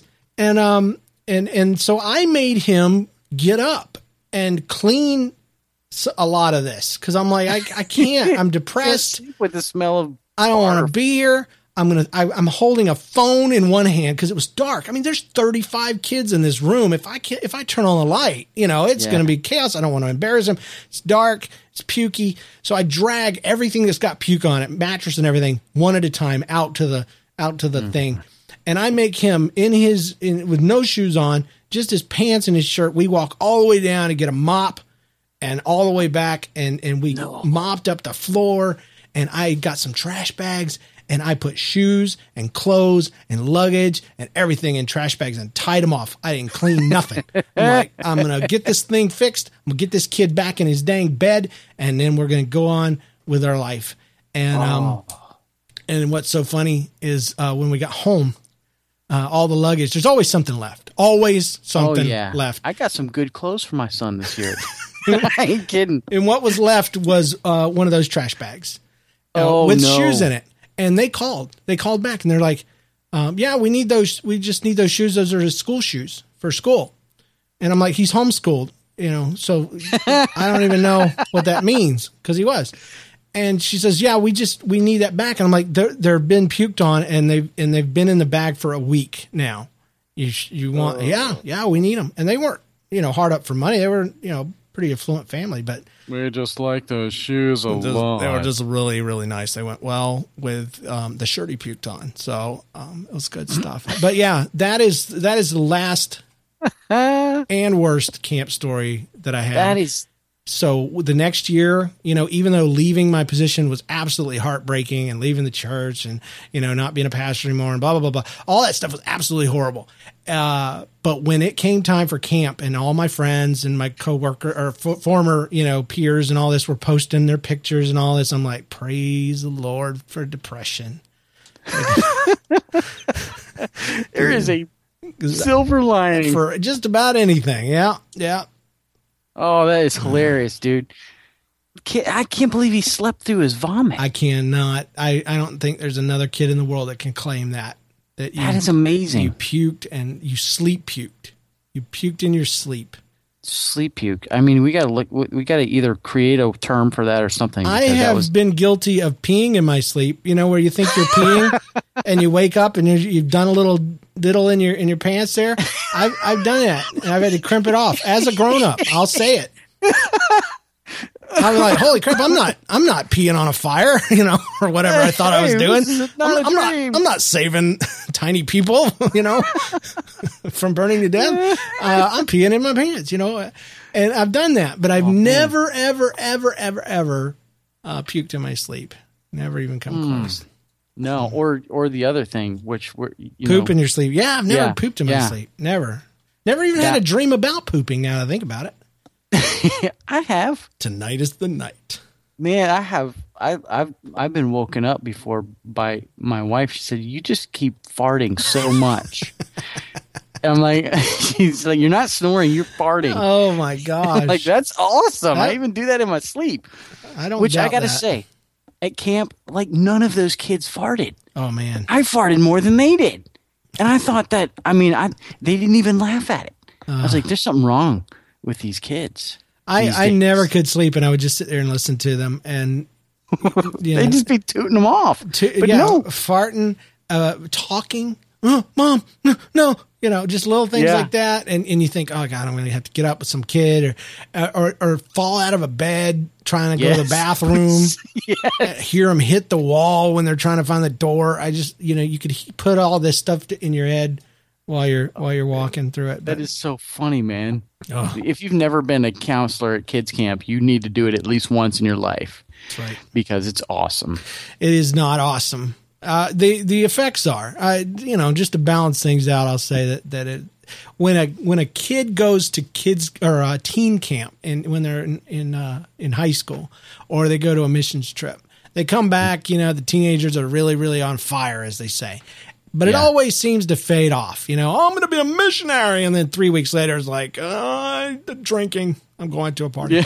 And so I made him get up and clean a lot of this, because I'm like, I can't. I'm depressed with the smell of. I don't want to be here. I'm holding a phone in one hand because it was dark. I mean, there's 35 kids in this room. If I turn on the light, it's going to be chaos. I don't want to embarrass them. It's dark. It's pukey. So I drag everything that's got puke on it, mattress and everything, one at a time out to the thing. And I make him with no shoes on, just his pants and his shirt. We walk all the way down and get a mop and all the way back. And we mopped up the floor, and I got some trash bags, and I put shoes and clothes and luggage and everything in trash bags and tied them off. I didn't clean nothing. I'm like, I'm going to get this thing fixed. I'm going to get this kid back in his dang bed, and then we're going to go on with our life. And, and what's so funny is when we got home, all the luggage, there's always something left. Always something left. I got some good clothes for my son this year. I ain't kidding. And what was left was one of those trash bags with shoes in it. And they called back, and they're like, we need those. We just need those shoes. Those are his school shoes for school. And I'm like, he's homeschooled, so I don't even know what that means, because he was. And she says, we need that back. And I'm like, they're been puked on, and they've been in the bag for a week now. You want, we need them. And they weren't, hard up for money. They were, pretty affluent family, but we just like those shoes a lot. They were just really, really nice. They went well with the shirt he puked on. So it was good stuff. But yeah, that is the last and worst camp story that I had. That is. So the next year, even though leaving my position was absolutely heartbreaking, and leaving the church, and, not being a pastor anymore, and blah, blah, blah, blah, all that stuff was absolutely horrible. But when it came time for camp, and all my friends and my coworker or former, peers and all this were posting their pictures and all this, I'm like, praise the Lord for depression. There is a silver lining for just about anything. Yeah. Yeah. Oh, that is hilarious, dude. I can't believe he slept through his vomit. I cannot. I don't think there's another kid in the world that can claim that. That is amazing. You puked, and you sleep puked. You puked in your sleep. Sleep puke. I mean, we got to either create a term for that or something. I have been guilty of peeing in my sleep. Where you think you're peeing and you wake up and you've done a little diddle in your pants there. I've done that, and I've had to crimp it off as a grown up. I'll say it. I'm like, holy crap! I'm not peeing on a fire, or whatever I thought I was doing. I'm not saving tiny people, from burning to death, I'm peeing in my pants, and I've done that, but I've never, ever, ever, ever, ever puked in my sleep. Never even come close. No, or the other thing, which poop in your sleep. Yeah, I've never pooped in my sleep. Never even had a dream about pooping. Now that I think about it, I have. Tonight is the night. Man, I have. I've been woken up before by my wife. She said, "You just keep farting so much." And I'm like, she's like, "You're not snoring, you're farting." Oh my gosh! Like, that's awesome. I even do that in my sleep. I don't. Which I got to that. say, at camp, like none of those kids farted. Oh man, I farted more than they did, and I thought that. I mean, they didn't even laugh at it. I was like, "There's something wrong with these kids." I never could sleep, and I would just sit there and listen to them, and they'd just be tooting them off. But no, farting, talking. Oh, Mom, no, just little things like that, and you think, oh God, I'm going to have to get up with some kid, or fall out of a bed trying to go to the bathroom. Hear them hit the wall when they're trying to find the door. I just, you could put all this stuff in your head while you're walking through it. That is so funny, man. If you've never been a counselor at kids camp, you need to do it at least once in your life. That's right. Because it's awesome. It is not awesome. The effects are, just to balance things out, I'll say that when a kid goes to kids or teen camp, and when they're in high school, or they go to a missions trip, they come back, the teenagers are really, really on fire, as they say. But it always seems to fade off. I'm going to be a missionary. And then 3 weeks later, it's like, drinking. I'm going to a party.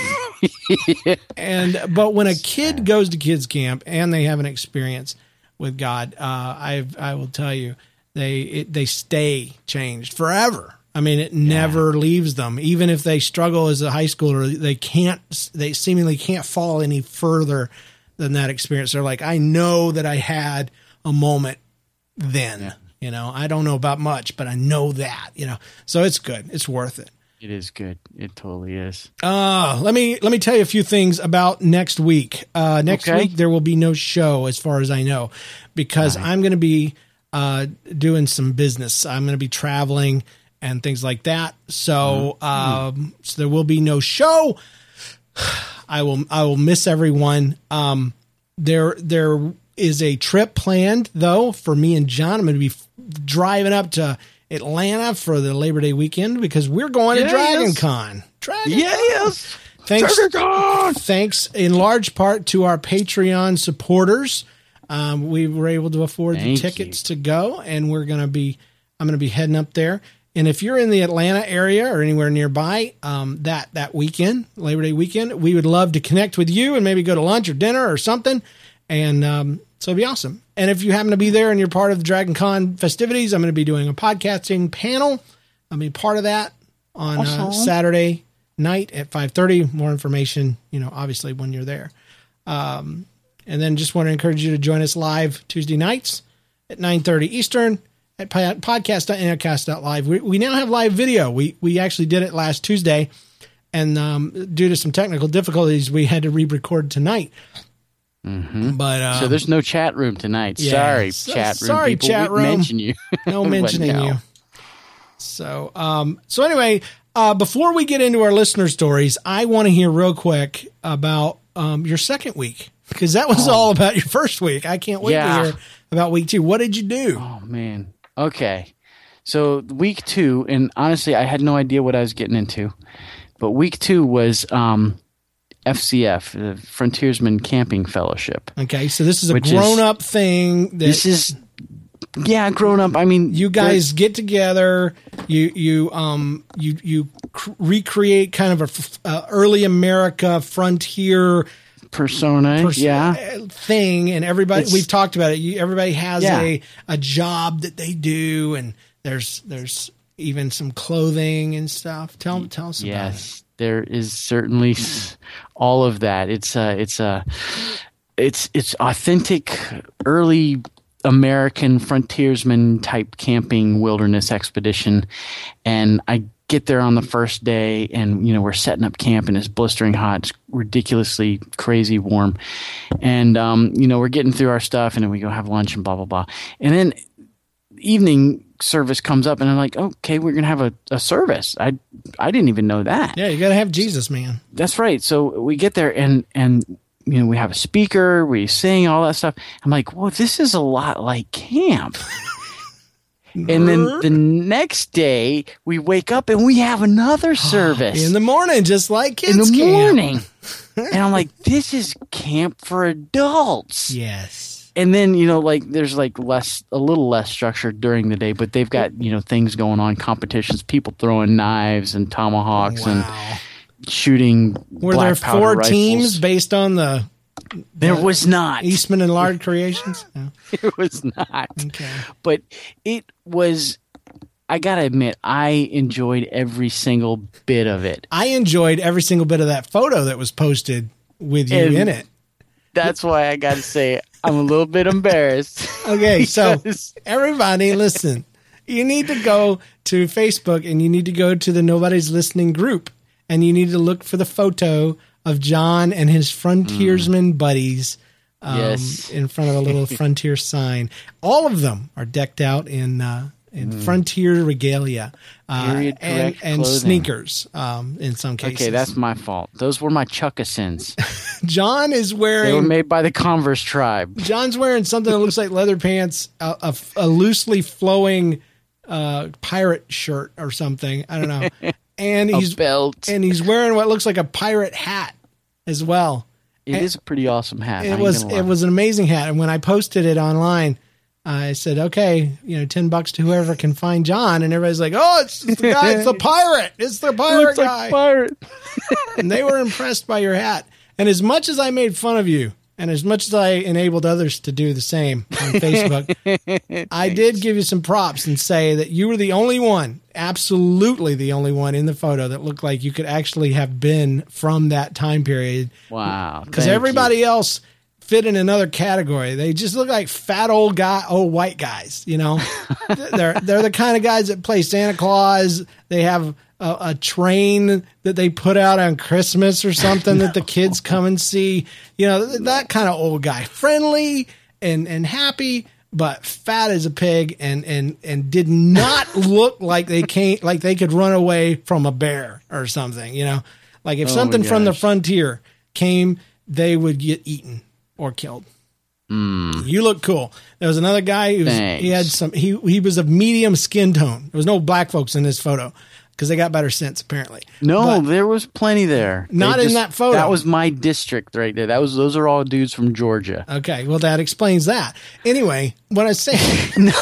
But when a kid goes to kids camp and they have an experience with God, I will tell you, they stay changed forever. I mean, it never leaves them. Even if they struggle as a high schooler, they seemingly can't fall any further than that experience. They're like, I know that I had a moment then, I don't know about much, but I know that, so it's good. It's worth it. It is good. It totally is. Let me tell you a few things about next week. Next week, there will be no show as far as I know, because I'm going to be doing some business. I'm going to be traveling and things like that. So, so there will be no show. I will miss everyone. There is a trip planned, though, for me and John. I'm going to be driving up to Atlanta for the Labor Day weekend because we're going to Dragon Con. Yes. Thanks in large part to our Patreon supporters. We were able to afford the tickets to go, and I'm going to be heading up there. And if you're in the Atlanta area or anywhere nearby, that weekend, Labor Day weekend, we would love to connect with you and maybe go to lunch or dinner or something. And so it'd be awesome. And if you happen to be there and you're part of the Dragon Con festivities, I'm going to be doing a podcasting panel. I'll be part of that on Saturday night at 5:30. More information, obviously when you're there. And then just want to encourage you to join us live Tuesday nights at 9:30 Eastern at podcast.intercast.live. We now have live video. We actually did it last Tuesday, and due to some technical difficulties, we had to re-record tonight. Mm-hmm. But so there's no chat room tonight. Sorry, chat room. Sorry, people. chat room. Mention you. No mentioning you. So anyway, before we get into our listener stories, I want to hear real quick about your second week, because that was all about your first week. I can't wait to hear about week 2. What did you do? Oh man. Okay. So week 2, and honestly, I had no idea what I was getting into, but week 2 was FCF, the Frontiersman Camping Fellowship. Okay, so this is a grown-up thing. This is, grown up. I mean, you guys get together. You recreate kind of a early America frontier persona, thing, and everybody. We've talked about it. Everybody has a job that they do, and there's even some clothing and stuff. Tell us about it. There is certainly all of that. It's authentic early American frontiersman type camping wilderness expedition. And I get there on the first day, and we're setting up camp, and it's blistering hot. It's ridiculously crazy warm. And we're getting through our stuff, and then we go have lunch and blah blah blah. And then evening service comes up, and I'm like, okay, we're gonna have a service. I didn't even know that. Yeah, you got to have Jesus, man. That's right. So we get there, and we have a speaker, we sing, all that stuff. I'm like, well, this is a lot like camp. And then the next day, we wake up and we have another service. In the morning, just like kids in the camp. morning. And I'm like, this is camp for adults. Yes. And then, there's a little less structure during the day, but they've got, things going on, competitions, people throwing knives and tomahawks and shooting Were black there powder 4 rifles. teams based on the There was not. Eastman and Lard Creations? No. It was not. Okay. But it was, I got to admit, I enjoyed every single bit of it. I enjoyed every single bit of that photo that was posted with you And in it. That's why I got to say I'm a little bit embarrassed. Okay, so Because- everybody listen. You need to go to Facebook and you need to go to the Nobody's Listening group and you need to look for the photo of John and his frontiersman buddies Yes. in front of a little frontier sign. All of them are decked out in frontier regalia Period and correct clothing. sneakers in some cases. Okay, that's my fault. Those were my chuckasins. John is They were wearing made by the Converse tribe. John's wearing something that looks like leather pants, a loosely flowing pirate shirt or something. I don't know. And he's belt. and he's wearing what looks like a pirate hat as well. It is a pretty awesome hat. I It ain't was gonna lie. it was an amazing hat. And when I posted it online, I said, "Okay, $10 to whoever can find John." And everybody's like, "Oh, it's the guy. It's the pirate. It's the pirate Looks guy." like pirate. And they were impressed by your hat. And as much as I made fun of you, and as much as I enabled others to do the same on Facebook, I did give you some props and say that you were the only one, absolutely the only one in the photo that looked like you could actually have been from that time period. Wow. Because thank everybody else fit in another category. They just look like fat old white guys, They're the kind of guys that play Santa Claus. They have a train that they put out on Christmas or something that the kids come and see. That kind of old guy. Friendly and happy, but fat as a pig and did not look like they could run away from a bear or something, Like if something from the frontier came, they would get eaten or killed. You look cool. There was another guy he was of medium skin tone. There was no black folks in this photo because they got better sense apparently. No, But there was plenty there. Not in that photo. That was my district right there. Those are all dudes from Georgia. okay, well that explains that. Anyway, what I say No.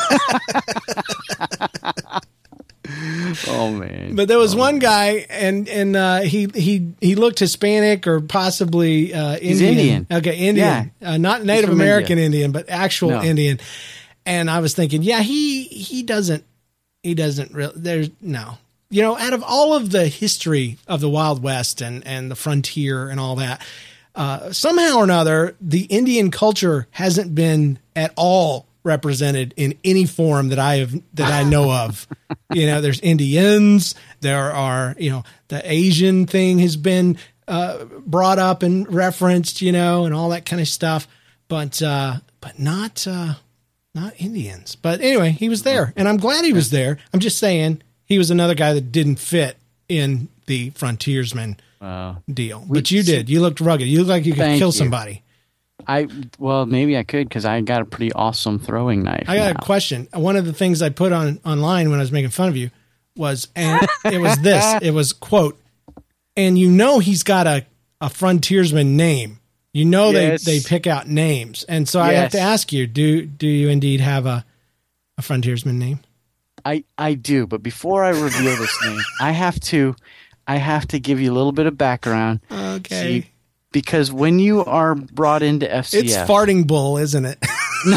Oh man. but there was one guy and he looked Hispanic or possibly Indian. He's Indian. Okay, Indian. Not Native from American Indian, but actual No. Indian. And I was thinking, yeah, he doesn't really, there's no, out of all of the history of the Wild West and the frontier and all that, somehow or another, the Indian culture hasn't been at all represented in any form that I know of. There's Indians, there are, the Asian thing has been brought up and referenced, and all that kind of stuff, but not Indians. But anyway, he was there, and I'm glad he was there. I'm just saying he was another guy that didn't fit in the frontiersman deal. But you did. You looked rugged. You looked like you could kill somebody. Maybe I could because I got a pretty awesome throwing knife. I got a question. One of the things I put online when I was making fun of you was, and it was this. It was, quote, and he's got a frontiersman name. Yes. They pick out names. And so I have to ask you, do you indeed have a frontiersman name? I do, but before I reveal this name, I have to give you a little bit of background. Okay. Because when you are brought into FCF, It's Farting Bull, isn't it? No.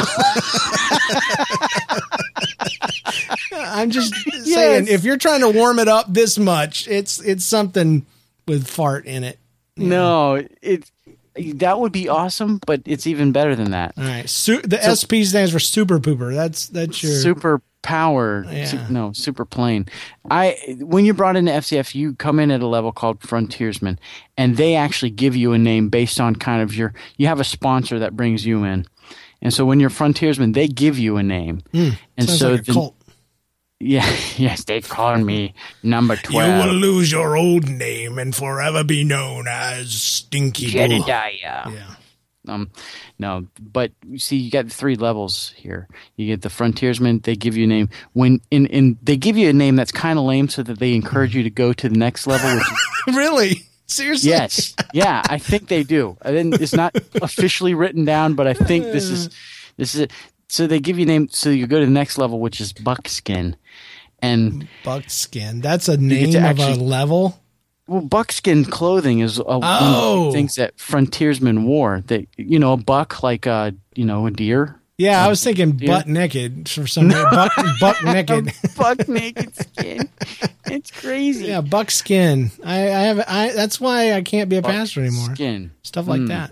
I'm just saying, if you're trying to warm it up this much, it's something with fart in it. No, that would be awesome, but it's even better than that. All right. The SP stands for Super Pooper. That's your Super power. Yeah. Super plain. When you're brought into FCF, you come in at a level called Frontiersman, and they actually give you a name based on kind of you have a sponsor that brings you in. And so when you're Frontiersman, they give you a name. And Sounds so like a cult. yes, they call me number 12. You will lose your old name and forever be known as Stinky Bull. Jedediah. Yeah. No, but you see, you got 3 levels here. You get the Frontiersman. They give you a name. When they give you a name that's kind of lame, so that they encourage you to go to the next level. Which is, Really? Seriously? yes, yeah, I think they do. And then it's not officially written down, but I think this is it. So they give you a name, so you go to the next level, which is Buckskin, and Buckskin. That's a name to of a level. Well, buckskin clothing is one of the things that frontiersmen wore. That a buck like a deer. Yeah, I was thinking butt naked for some reason. Buck naked. Buck naked skin. It's crazy. Yeah, buckskin. I have. That's why I can't be a pastor anymore. Skin. Stuff like that.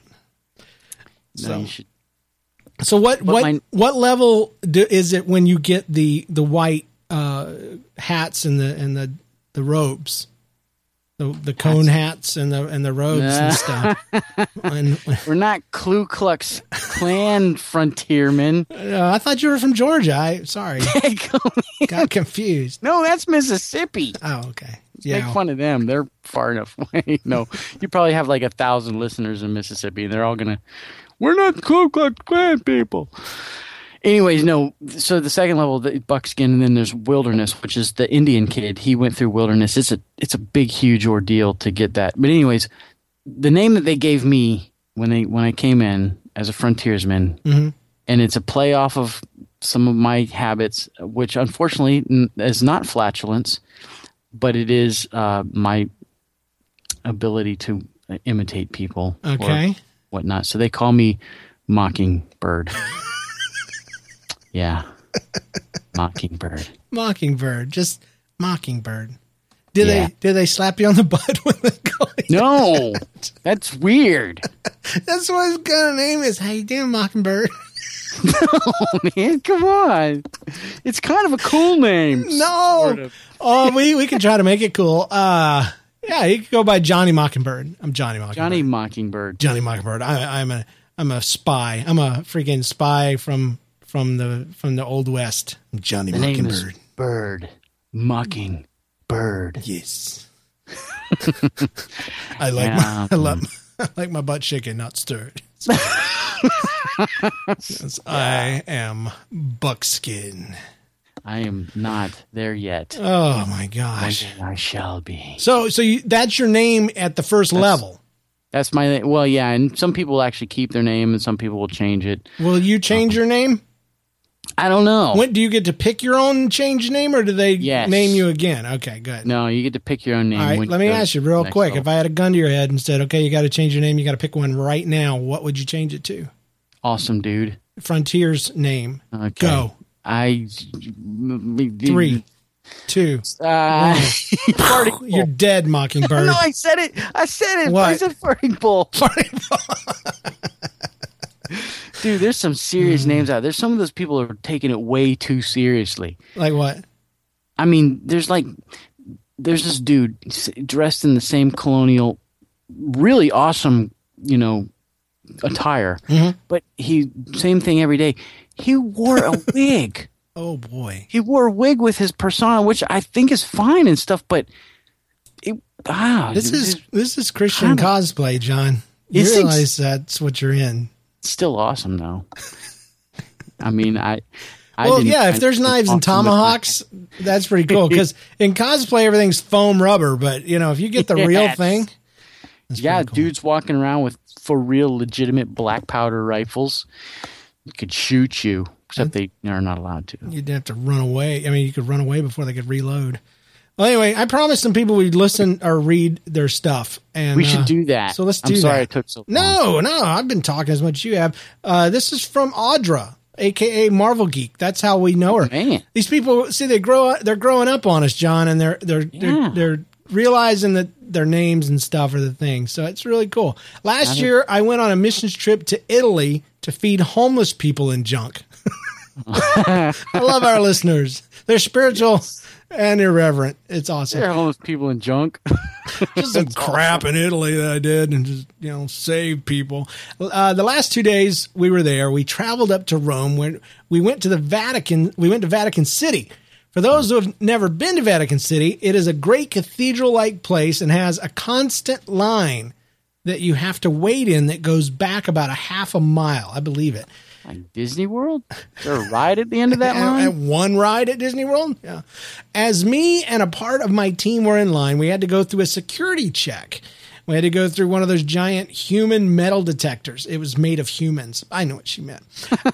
No, you should. So what level is it when you get the white hats and the robes? The cone hats and the robes and stuff. We're not Ku Klux Klan frontiermen. I thought you were from Georgia. Sorry, got confused. No, that's Mississippi. Oh, okay. Make fun of them. They're far enough away. No, you probably have like 1,000 listeners in Mississippi, and they're all gonna. We're not Ku Klux Klan people. Anyways, no. So the second level, the buckskin, and then there's wilderness, which is the Indian kid. He went through wilderness. It's a big, huge ordeal to get that. But anyways, the name that they gave me when I came in as a frontiersman, and it's a play off of some of my habits, which unfortunately is not flatulence, but it is my ability to imitate people. Okay. Or whatnot. So they call me Mockingbird. Yeah. Mockingbird. Mockingbird. Just Mockingbird. Did they slap you on the butt when they call you? No. That's weird. That's what his kind of name is. How you doing, Mockingbird? No, man. Come on. It's kind of a cool name. No. Sort of. Oh, we can try to make it cool. Yeah, you can go by Johnny Mockingbird. I'm Johnny Mockingbird. Johnny Mockingbird. Johnny Mockingbird. I'm a spy. I'm a freaking spy from the Old West. I'm Johnny Mockingbird. Name is Bird. Mockingbird. Yes. I like my butt shaken, not stirred. Yes, I am Buckskin. I am not there yet. Oh my gosh! One day I shall be. So that's your name at the first level. That's my well, yeah. And some people actually keep their name, and some people will change it. Will you change your name? I don't know. Do you get to pick your own change name, or do they name you again? Okay, good. No, you get to pick your own name. All right, let me ask you real quick. Level. If I had a gun to your head and said, okay, you got to change your name, you got to pick one right now, what would you change it to? Awesome, dude. Frontier's name. Okay. Go. 3, 2, 1. You're dead, Mockingbird. No, I said it. What? I said farting bull. Farting bull. Dude, there's some serious names out there. Some of those people are taking it way too seriously. Like what? I mean, there's this dude dressed in the same colonial, really awesome, attire, but same thing every day. He wore a wig. Oh boy. He wore a wig with his persona, which I think is fine and stuff, but this is Christian cosplay, John. You realize that's what you're in. Still awesome though. I mean, if there's knives and tomahawks, that's pretty cool. Because in cosplay, everything's foam rubber, but if you get the real thing, cool. Dudes walking around with for real, legitimate black powder rifles could shoot you, except they are not allowed to. You'd have to run away. I mean, you could run away before they could reload. Well, anyway, I promised some people we'd listen or read their stuff, and we should do that. So let's do that. I'm sorry it took so long. No, I've been talking as much as you have. This is from Audra, aka Marvel Geek. That's how we know her. Man. These people, see, they're growing up on us, John, and they're realizing that their names and stuff are the thing. So it's really cool. Last year, I went on a missions trip to Italy to feed homeless people in junk. I love our listeners. They're spiritual and irreverent. It's awesome. They're homeless people and junk. Just some crap in Italy that I did and just, save people. The last 2 days we were there, we traveled up to Rome when we went to the Vatican. We went to Vatican City. For those who have never been to Vatican City, it is a great cathedral-like place and has a constant line that you have to wait in that goes back about a half a mile. I believe it. Like Disney World? Is there a ride at the end of that line? And one ride at Disney World? Yeah. As me and a part of my team were in line, we had to go through a security check. We had to go through one of those giant human metal detectors. It was made of humans. I know what she meant.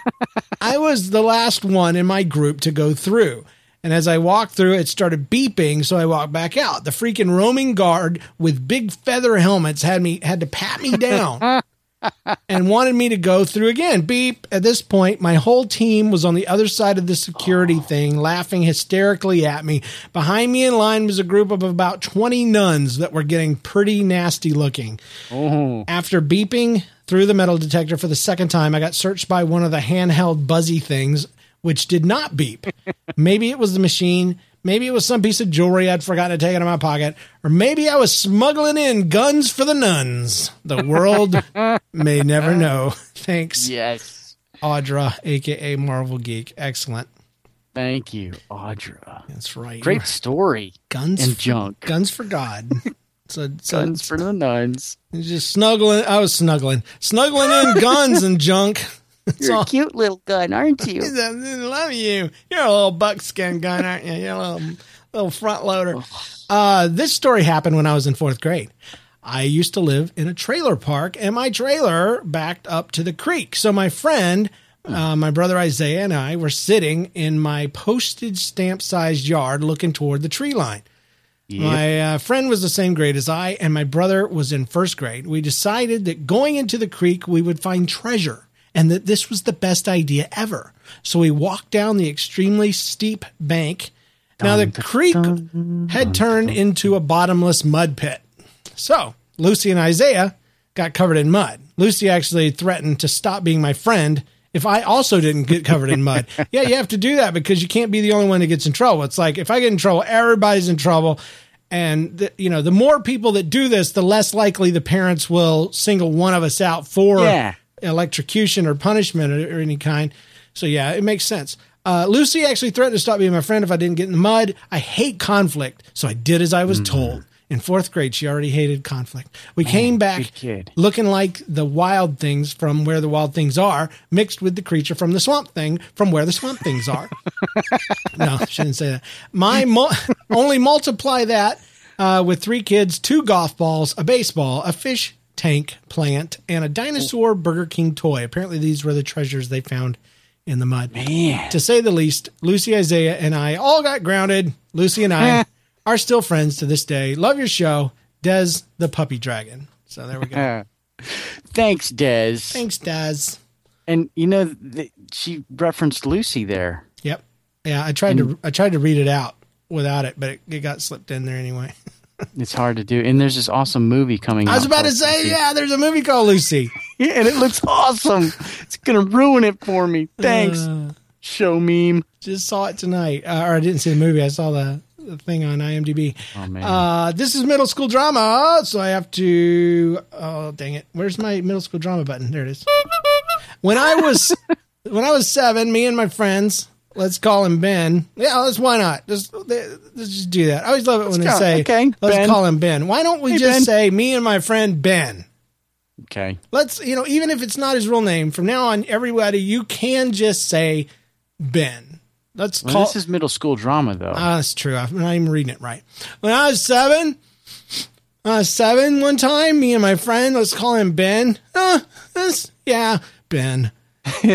I was the last one in my group to go through. And as I walked through, it started beeping, so I walked back out. The freaking roaming guard with big feather helmets had to pat me down and wanted me to go through again. Beep. At this point, my whole team was on the other side of the security thing, laughing hysterically at me. Behind me in line was a group of about 20 nuns that were getting pretty nasty looking. Oh. After beeping through the metal detector for the second time, I got searched by one of the handheld buzzy things, which did not beep. Maybe it was the machine. Maybe it was some piece of jewelry I'd forgotten to take out of my pocket. Or maybe I was smuggling in guns for the nuns. The world may never know. Thanks. Yes. Audra, a.k.a. Marvel Geek. Excellent. Thank you, Audra. That's right. Great story. Guns and for, junk. Guns for God. Guns for the nuns. Just snuggling. I was snuggling. Snuggling in guns and junk. You're a cute little gun, aren't you? I love you. You're a little buckskin gun, aren't you? You're a little front loader. This story happened when I was in 4th grade. I used to live in a trailer park, and my trailer backed up to the creek. So my friend, my brother Isaiah, and I were sitting in my postage stamp-sized yard looking toward the tree line. Yep. My friend was the same grade as I, and my brother was in 1st grade. We decided that going into the creek, we would find treasure, and that this was the best idea ever. So we walked down the extremely steep bank. Now, the creek had turned into a bottomless mud pit. So Lucy and Isaiah got covered in mud. Lucy actually threatened to stop being my friend if I also didn't get covered in mud. Yeah, you have to do that because you can't be the only one that gets in trouble. It's like if I get in trouble, everybody's in trouble. And, the more people that do this, the less likely the parents will single one of us out for electrocution or punishment or any kind. So, yeah, it makes sense. Lucy actually threatened to stop being my friend if I didn't get in the mud. I hate conflict, so I did as I was told. In 4th grade, she already hated conflict. We came back looking like the wild things from Where the Wild Things Are, mixed with the creature from the Swamp Thing from Where the Swamp Things Are. No, she didn't say that. Only multiply that with 3 kids, 2 golf balls, a baseball, a fish tank plant, and a dinosaur Burger King toy. Apparently, these were the treasures they found in the mud. Man. To say the least, Lucy, Isaiah, and I all got grounded. Lucy and I are still friends to this day. Love your show, Des the Puppy Dragon. So there we go. Thanks, Des. Thanks, Des. And she referenced Lucy there. Yep. Yeah, I tried to read it out without it, but it got slipped in there anyway. It's hard to do. And there's this awesome movie coming out. I was about to say, there's a movie called Lucy. Yeah, and it looks awesome. It's going to ruin it for me. Thanks, show meme. Just saw it tonight. Or I didn't see the movie. I saw the thing on IMDb. Oh, man. This is middle school drama, so I have to... Oh, dang it. Where's my middle school drama button? There it is. When I was 7, me and my friends... Let's call him Ben. Yeah, why not? Let's just do that. I always love it when they say, let's call him Ben. Why don't we just say me and my friend Ben? Okay. Let's, even if it's not his real name, from now on, everybody, you can just say Ben. This is middle school drama, though. That's true. I'm not even reading it right. When I was 7 one time, me and my friend, let's call him Ben. Ben. Hey,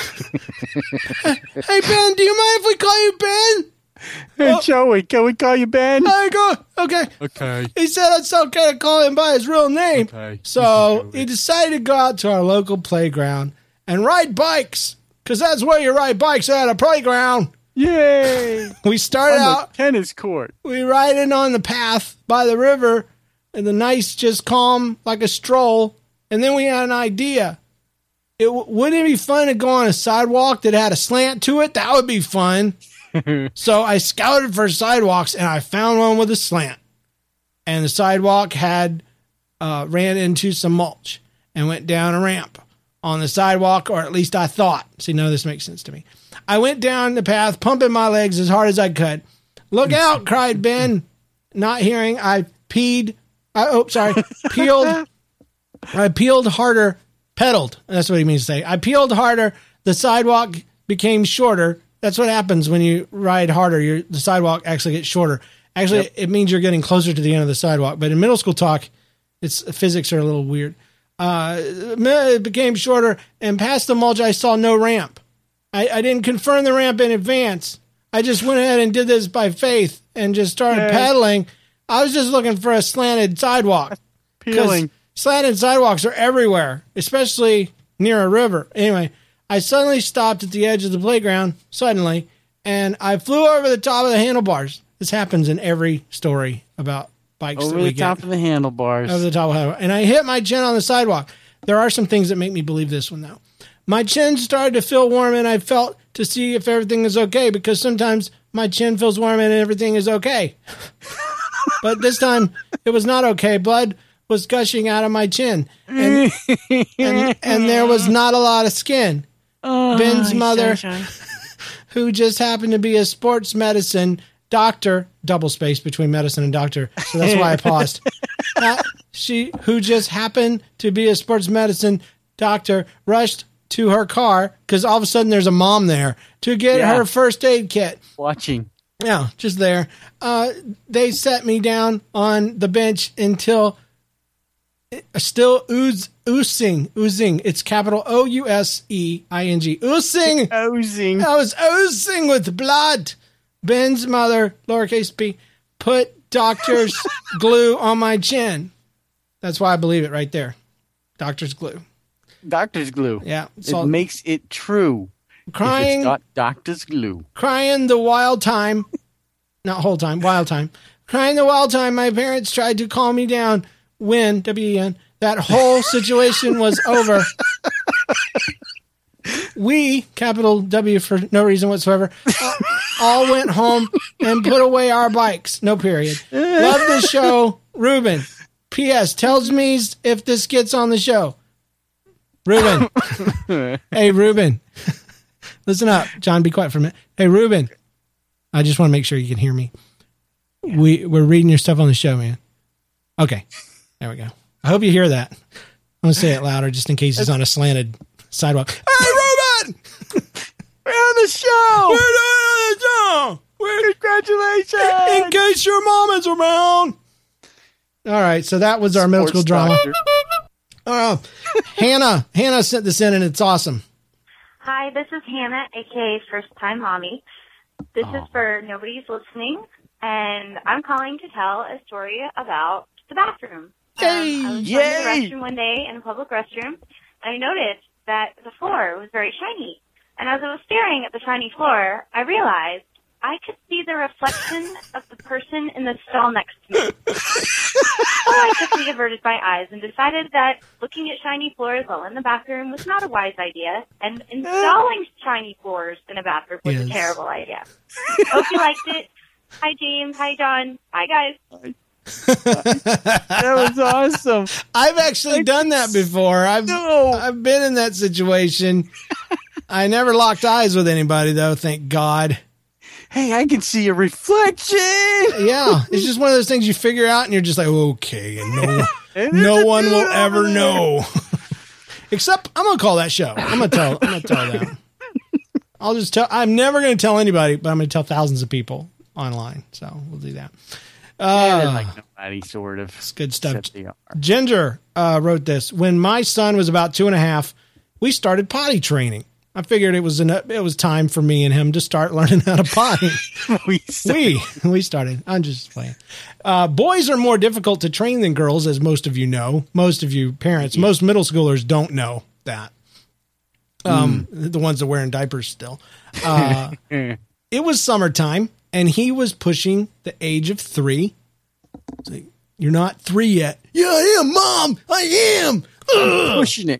Ben, do you mind if we call you Ben? Hey, Joey, can we call you Ben? Okay. He said it's okay to call him by his real name. Okay. So he decided to go out to our local playground and ride bikes, because that's where you ride bikes at a playground. Yay! We started out tennis court. We ride in on the path by the river, and the nice, just calm, like a stroll. And then we had an idea. Wouldn't it be fun to go on a sidewalk that had a slant to it? That would be fun. So I scouted for sidewalks, and I found one with a slant. And the sidewalk had ran into some mulch and went down a ramp on the sidewalk, or at least I thought. See, none of this makes sense to me. I went down the path, pumping my legs as hard as I could. Look out, cried Ben. Not hearing, I peeled. I peeled harder, pedaled. That's what he means to say. I peeled harder. The sidewalk became shorter. That's what happens when you ride harder. The sidewalk actually gets shorter. Actually, It means you're getting closer to the end of the sidewalk. But in middle school talk, physics are a little weird. It became shorter, and past the mulch, I saw no ramp. I didn't confirm the ramp in advance. I just went ahead and did this by faith and just started pedaling. I was just looking for a slanted sidewalk. Peeling. Slanted sidewalks are everywhere, especially near a river. Anyway, I suddenly stopped at the edge of the playground, and I flew over the top of the handlebars. This happens in every story about bikes that we get. Over the top of the handlebars. Over the top of the handlebars. And I hit my chin on the sidewalk. There are some things that make me believe this one, though. My chin started to feel warm, and I felt to see if everything is okay, because sometimes my chin feels warm and everything is okay. But this time, it was not okay. Blood was gushing out of my chin, and there was not a lot of skin. Ben's mother, who just happened to be a sports medicine doctor, double space between medicine and doctor, so that's why I paused. Who just happened to be a sports medicine doctor, rushed to her car, because all of a sudden there's a mom there, to get her first aid kit. Watching. Yeah, just there. They set me down on the bench until still oozing. It's capital Ousing. Oozing. I was oozing with blood. Ben's mother, lowercase b, put doctor's glue on my chin. That's why I believe it right there. Doctor's glue. Doctor's glue. Yeah. It makes it true. Crying. It's got doctor's glue. Crying the wild time. Not whole time, wild time. Crying the wild time, my parents tried to calm me down when, W-E-N, that whole situation was over. We, capital W for no reason whatsoever, all went home and put away our bikes. No period. Love the show, Ruben. P.S. Tells me if this gets on the show. Ruben. Hey, Ruben. Listen up. John, be quiet for a minute. Hey, Ruben. I just want to make sure you can hear me. Yeah. We're reading your stuff on the show, man. Okay. There we go. I hope you hear that. I'm going to say it louder just in case it's on a slanted sidewalk. Hey, Ruben! We're on the show! We're on the show! Congratulations! In case your mom is around. All right, so that was our middle school drama. Hannah sent this in, and it's awesome. Hi, this is Hannah, a.k.a. First Time Mommy. This is for Nobody's Listening, and I'm calling to tell a story about the bathroom. I was in the restroom one day in a public restroom, and I noticed that the floor was very shiny. And as I was staring at the shiny floor, I realized I could see the reflection of the person in the stall next to me. So I quickly averted my eyes and decided that looking at shiny floors while in the bathroom was not a wise idea, and installing shiny floors in a bathroom was a terrible idea. Hope you liked it. Hi, James. Hi, John. Bye, guys. That was awesome. I've actually done that before. I've been in that situation. I never locked eyes with anybody, though, thank God. Hey, I can see a reflection. Yeah, it's just one of those things you figure out, and you're just like, okay, and no one will ever know. Except, I'm gonna call that show. I'm gonna tell that. I'll just tell. I'm never gonna tell anybody, but I'm gonna tell thousands of people online. So we'll do that. Like nobody, sort of. It's good stuff. Ginger wrote this. When my son was about 2.5, we started potty training. I figured it was time for me and him to start learning how to potty. We started. I'm just playing. Boys are more difficult to train than girls, as most of you know. Most of you parents, most middle schoolers don't know that. The ones that are wearing diapers still. It was summertime, and he was pushing the age of 3. Like, you're not 3 yet. Yeah, I am, Mom. I am. Pushing it.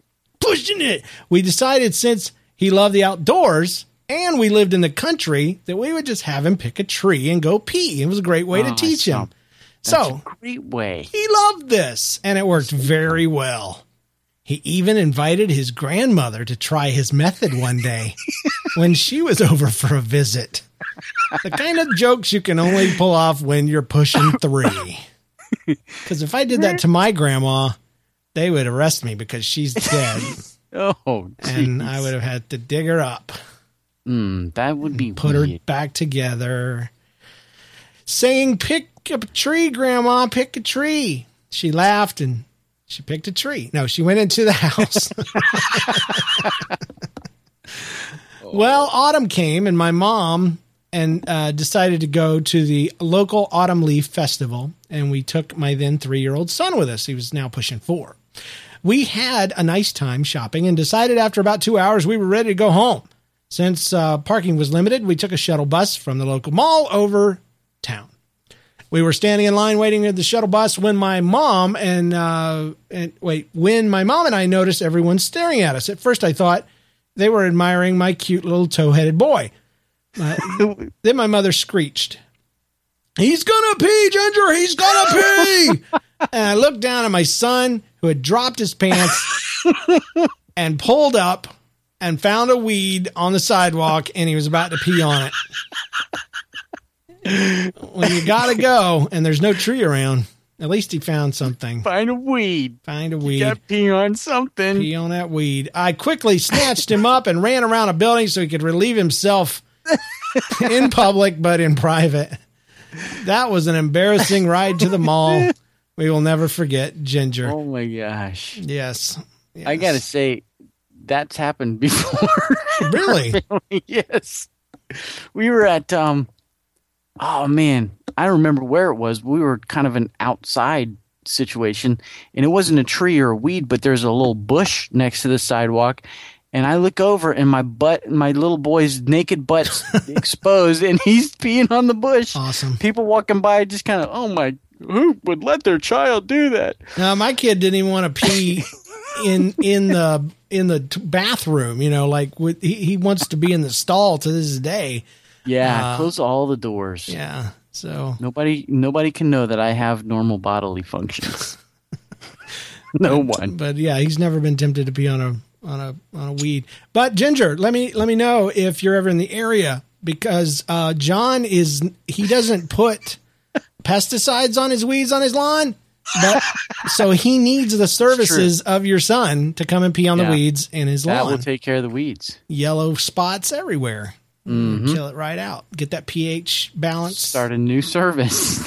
pushing it. We decided since he loved the outdoors and we lived in the country that we would just have him pick a tree and go pee. It was a great way to teach him. That's a great way. He loved this, and it worked very well. He even invited his grandmother to try his method one day when she was over for a visit. The kind of jokes you can only pull off when you're pushing 3. Because if I did that to my grandma, they would arrest me because she's dead. Oh, geez. And I would have had to dig her up. That would be Put weird. her back together. Saying, pick a tree, Grandma, pick a tree. She laughed and she picked a tree. No, she went into the house. Well, autumn came and my mom decided to go to the local Autumn Leaf Festival. And we took my then 3-year-old son with us. He was now pushing 4. We had a nice time shopping and decided after about 2 hours we were ready to go home. Since parking was limited, we took a shuttle bus from the local mall over town. We were standing in line waiting at the shuttle bus when my mom and I noticed everyone staring at us. At first I thought they were admiring my cute little toe-headed boy. Then my mother screeched, "He's gonna pee, Ginger! He's gonna pee!" And I looked down at my son who had dropped his pants and pulled up and found a weed on the sidewalk and he was about to pee on it. When you gotta go and there's no tree around, at least he found something. Find a weed. You got to pee on something. Pee on that weed. I quickly snatched him up and ran around a building so he could relieve himself in public, but in private. That was an embarrassing ride to the mall. We will never forget, Ginger. Oh my gosh. Yes. I got to say, that's happened before. Really? Yes. We were at, oh man, I don't remember where it was. We were kind of an outside situation, and it wasn't a tree or a weed, but there's a little bush next to the sidewalk. And I look over, and my little boy's naked butt's exposed, and he's peeing on the bush. Awesome. People walking by just kind of, oh my, who would let their child do that? No, my kid didn't even want to pee in the bathroom. You know, like he wants to be in the stall to this day. Yeah, close all the doors. Yeah, so nobody can know that I have normal bodily functions. No one. But yeah, he's never been tempted to pee on a weed. But Ginger, let me know if you're ever in the area, because John he doesn't put pesticides on his weeds on his lawn, but so he needs the services of your son to come and pee on the weeds in his lawn. That will take care of the weeds. Yellow spots everywhere. Mm-hmm. Kill it right out. Get that pH balance. Start a new service.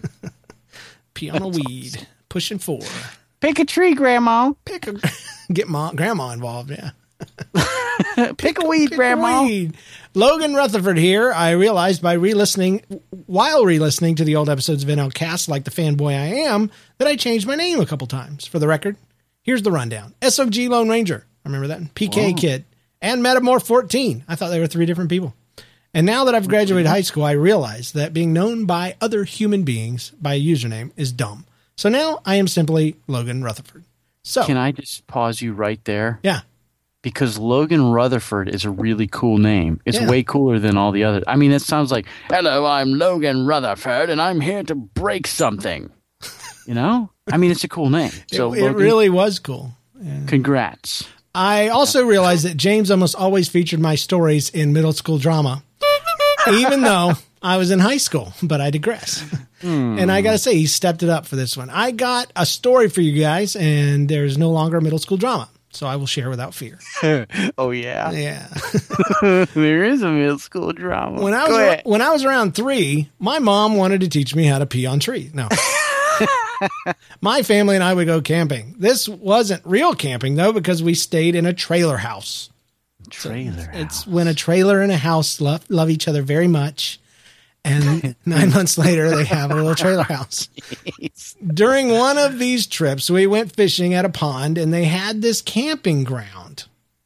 Pee on a weed. Awesome. Pushing 4. Pick a tree, Grandma. Get Grandma involved, yeah. Pick a weed, Grandma. Weed. Logan Rutherford here. I realized while re-listening to the old episodes of NLCast, like the fanboy I am, that I changed my name a couple times. For the record, here's the rundown. SOG Lone Ranger. I remember that. PK Kid. And Metamorph 14. I thought they were 3 different people. And now that I've graduated high school, I realize that being known by other human beings by a username is dumb. So now I am simply Logan Rutherford. So can I just pause you right there? Yeah. Because Logan Rutherford is a really cool name. It's way cooler than all the others. I mean, it sounds like, hello, I'm Logan Rutherford, and I'm here to break something. You know? I mean, it's a cool name. So it really was cool. Yeah. Congrats. I also realized that James almost always featured my stories in middle school drama, even though I was in high school, but I digress. And I got to say, he stepped it up for this one. I got a story for you guys, and there's no longer middle school drama, so I will share without fear. Oh, yeah? Yeah. There is a middle school drama. When I was around 3, my mom wanted to teach me how to pee on trees. No. My family and I would go camping. This wasn't real camping, though, because we stayed in a trailer house. It's when a trailer and a house love each other very much. And 9 months later, they have a little trailer house. Jeez. During one of these trips, we went fishing at a pond, and they had this camping ground.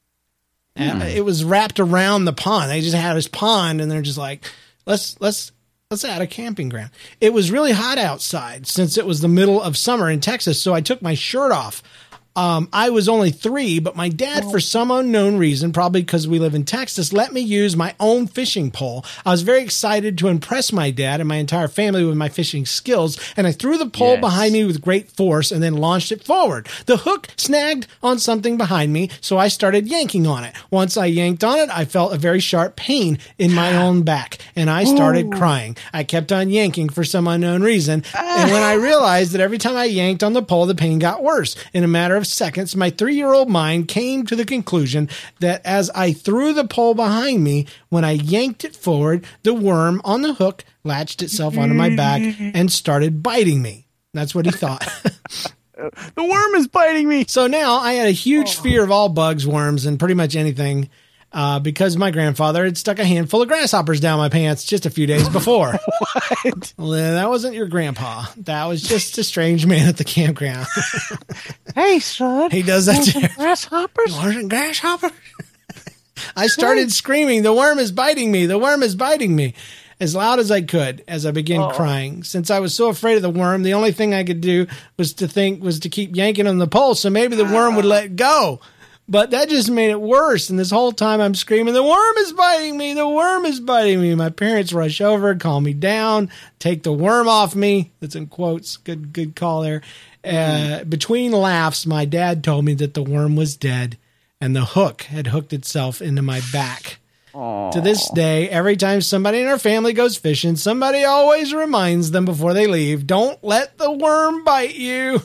It was wrapped around the pond. They just had this pond, and they're just like, let's add a camping ground. It was really hot outside since it was the middle of summer in Texas, so I took my shirt off. I was only 3, but my dad, for some unknown reason, probably because we live in Texas, let me use my own fishing pole. I was very excited to impress my dad and my entire family with my fishing skills, and I threw the pole behind me with great force and then launched it forward. The hook snagged on something behind me, so I started yanking on it. Once I yanked on it, I felt a very sharp pain in my own back, and I started crying. I kept on yanking for some unknown reason, and when I realized that every time I yanked on the pole, the pain got worse. In a matter of seconds, my 3-year-old mind came to the conclusion that as I threw the pole behind me, when I yanked it forward, the worm on the hook latched itself onto my back and started biting me. That's what he thought. The worm is biting me. So now I had a huge fear of all bugs, worms, and pretty much anything because my grandfather had stuck a handful of grasshoppers down my pants just a few days before. What? Well, that wasn't your grandpa. That was just a strange man at the campground. Hey, son. He does that too. Grasshoppers? Wasn't grasshoppers? I started screaming, "The worm is biting me! The worm is biting me!" as loud as I could as I began crying. Since I was so afraid of the worm, the only thing I could do was to keep yanking on the pole so maybe the worm would let go. But that just made it worse. And this whole time I'm screaming, "The worm is biting me! The worm is biting me!" My parents rush over, calm me down, take the worm off me. That's in quotes. Good call there. Between laughs, my dad told me that the worm was dead and the hook had hooked itself into my back. To this day, every time somebody in our family goes fishing, somebody always reminds them before they leave, "Don't let the worm bite you."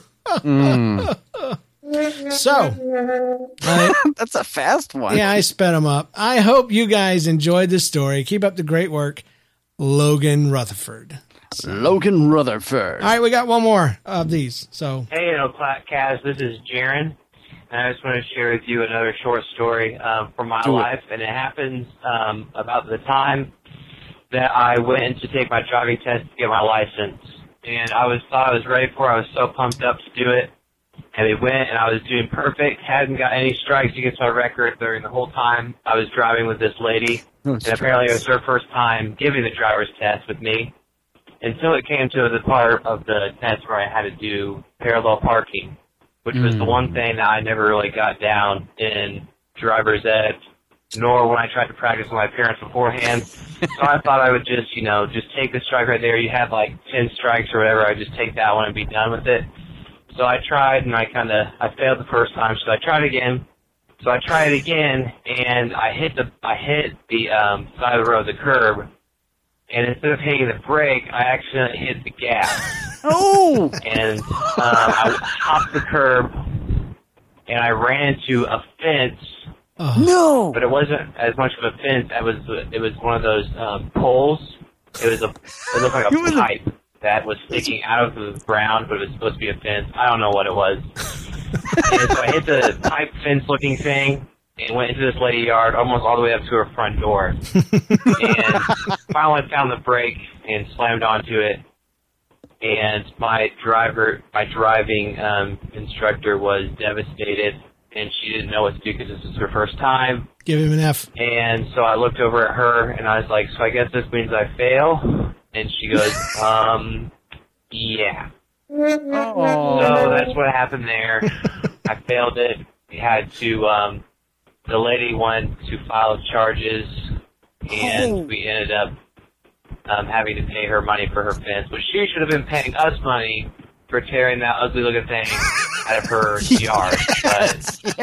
So, that's a fast one. Yeah, I sped them up. I hope you guys enjoyed this story. Keep up the great work, Logan Rutherford. Logan Rutherford. All right, we got one more of these. So, hey, Kaz, this is Jaron, and I just want to share with you another short story from my life, and it happens about the time that I went to take my driving test to get my license, and thought I was ready for it. I was so pumped up to do it. And we went, and I was doing perfect. Hadn't got any strikes against my record during the whole time I was driving with this lady. And apparently it was her first time giving the driver's test with me. Until it came to the part of the test where I had to do parallel parking, which was the one thing that I never really got down in driver's ed, nor when I tried to practice with my parents beforehand. So I thought I would just take the strike right there. You had like 10 strikes or whatever. I'd just take that one and be done with it. So I tried, and I failed the first time, so I tried again. So I tried it again, and I hit the side of the road, the curb, and instead of hitting the brake, I accidentally hit the gas. Oh! And I hopped the curb, and I ran into a fence. No! But it wasn't as much of a fence. It was one of those poles. It looked like a pipe that was sticking out of the ground, but it was supposed to be a fence. I don't know what it was. And so I hit the pipe fence-looking thing and went into this lady's yard almost all the way up to her front door. And finally found the brake and slammed onto it. And my driving instructor was devastated, and she didn't know what to do because this was her first time. Give him an F. And so I looked over at her, and I was like, "So I guess this means I fail?" And she goes, yeah. So that's what happened there. I failed it. We had to, the lady wanted to file charges, and we ended up having to pay her money for her fence, but she should have been paying us money for tearing that ugly-looking thing out of her yard. But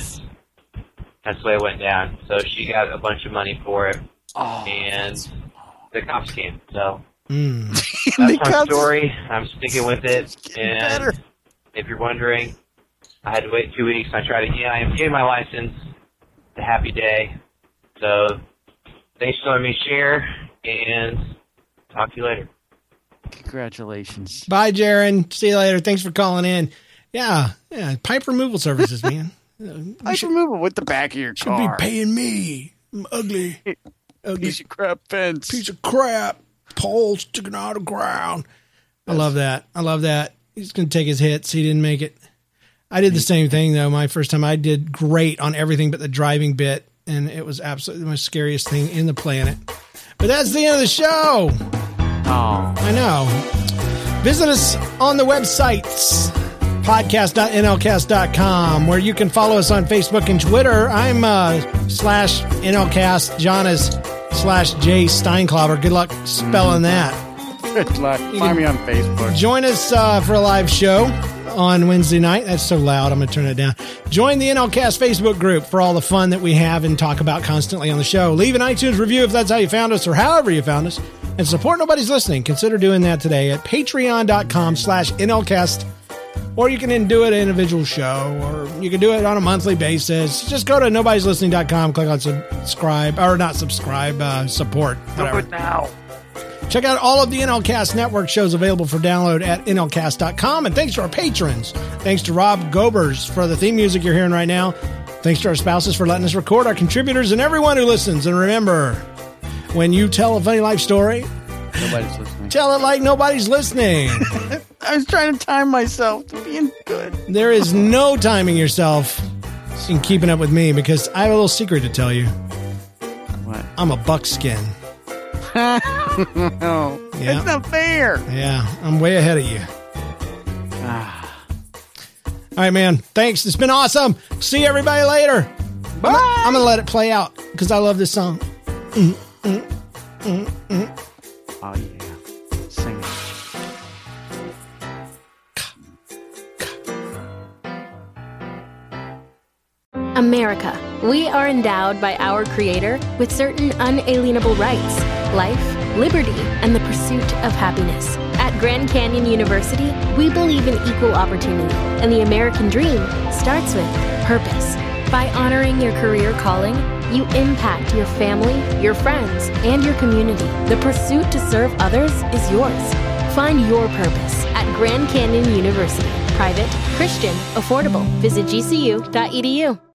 that's the way it went down. So she got a bunch of money for it, and the cops came. So that's my story. I'm sticking with it. And if you're wondering, I had to wait 2 weeks. I tried again. I am getting my license. It's a happy day. So thanks for letting me share, and talk to you later. Congratulations. Bye, Jaron. See you later. Thanks for calling in. Yeah, pipe removal services, man. Pipe removal with the back of your car. Should be paying me. I'm ugly. Piece of crap fence. Piece of crap. Pole sticking out of the ground. I love that. He's going to take his hits. He didn't make it. I did the same thing, though. My first time, I did great on everything but the driving bit, and it was absolutely the most scariest thing in the planet. But that's the end of the show. Oh. I know. Visit us on the websites, podcast.nlcast.com, where you can follow us on Facebook and Twitter. I'm /NLCast. John is /J Steinklauber. Good luck spelling that. Good luck. Find me on Facebook. Join us for a live show on Wednesday night. That's so loud. I'm going to turn it down. Join the NLCast Facebook group for all the fun that we have and talk about constantly on the show. Leave an iTunes review if that's how you found us or however you found us. And support Nobody's Listening. Consider doing that today at patreon.com/NLCast. Or you can do it an individual show, or you can do it on a monthly basis. Just go to nobodyslistening.com, click on subscribe, or not subscribe, support. Do it now. Check out all of the NLCast Network shows available for download at nlcast.com. And thanks to our patrons. Thanks to Rob Gobers for the theme music you're hearing right now. Thanks to our spouses for letting us record, our contributors, and everyone who listens. And remember, when you tell a funny life story, nobody's listening. Tell it like nobody's listening. I was trying to time myself to being good. There is no timing yourself in keeping up with me, because I have a little secret to tell you. What? I'm a buckskin. No, Yeah. That's not fair. Yeah, I'm way ahead of you. All right, man. Thanks. It's been awesome. See everybody later. Bye. I'm going to let it play out because I love this song. Oh, yeah. Sing it. America. We are endowed by our Creator with certain unalienable rights: life, liberty, and the pursuit of happiness. At Grand Canyon University, we believe in equal opportunity, and the American dream starts with purpose. By honoring your career calling, you impact your family, your friends, and your community. The pursuit to serve others is yours. Find your purpose at Grand Canyon University. Private, Christian, affordable. Visit gcu.edu.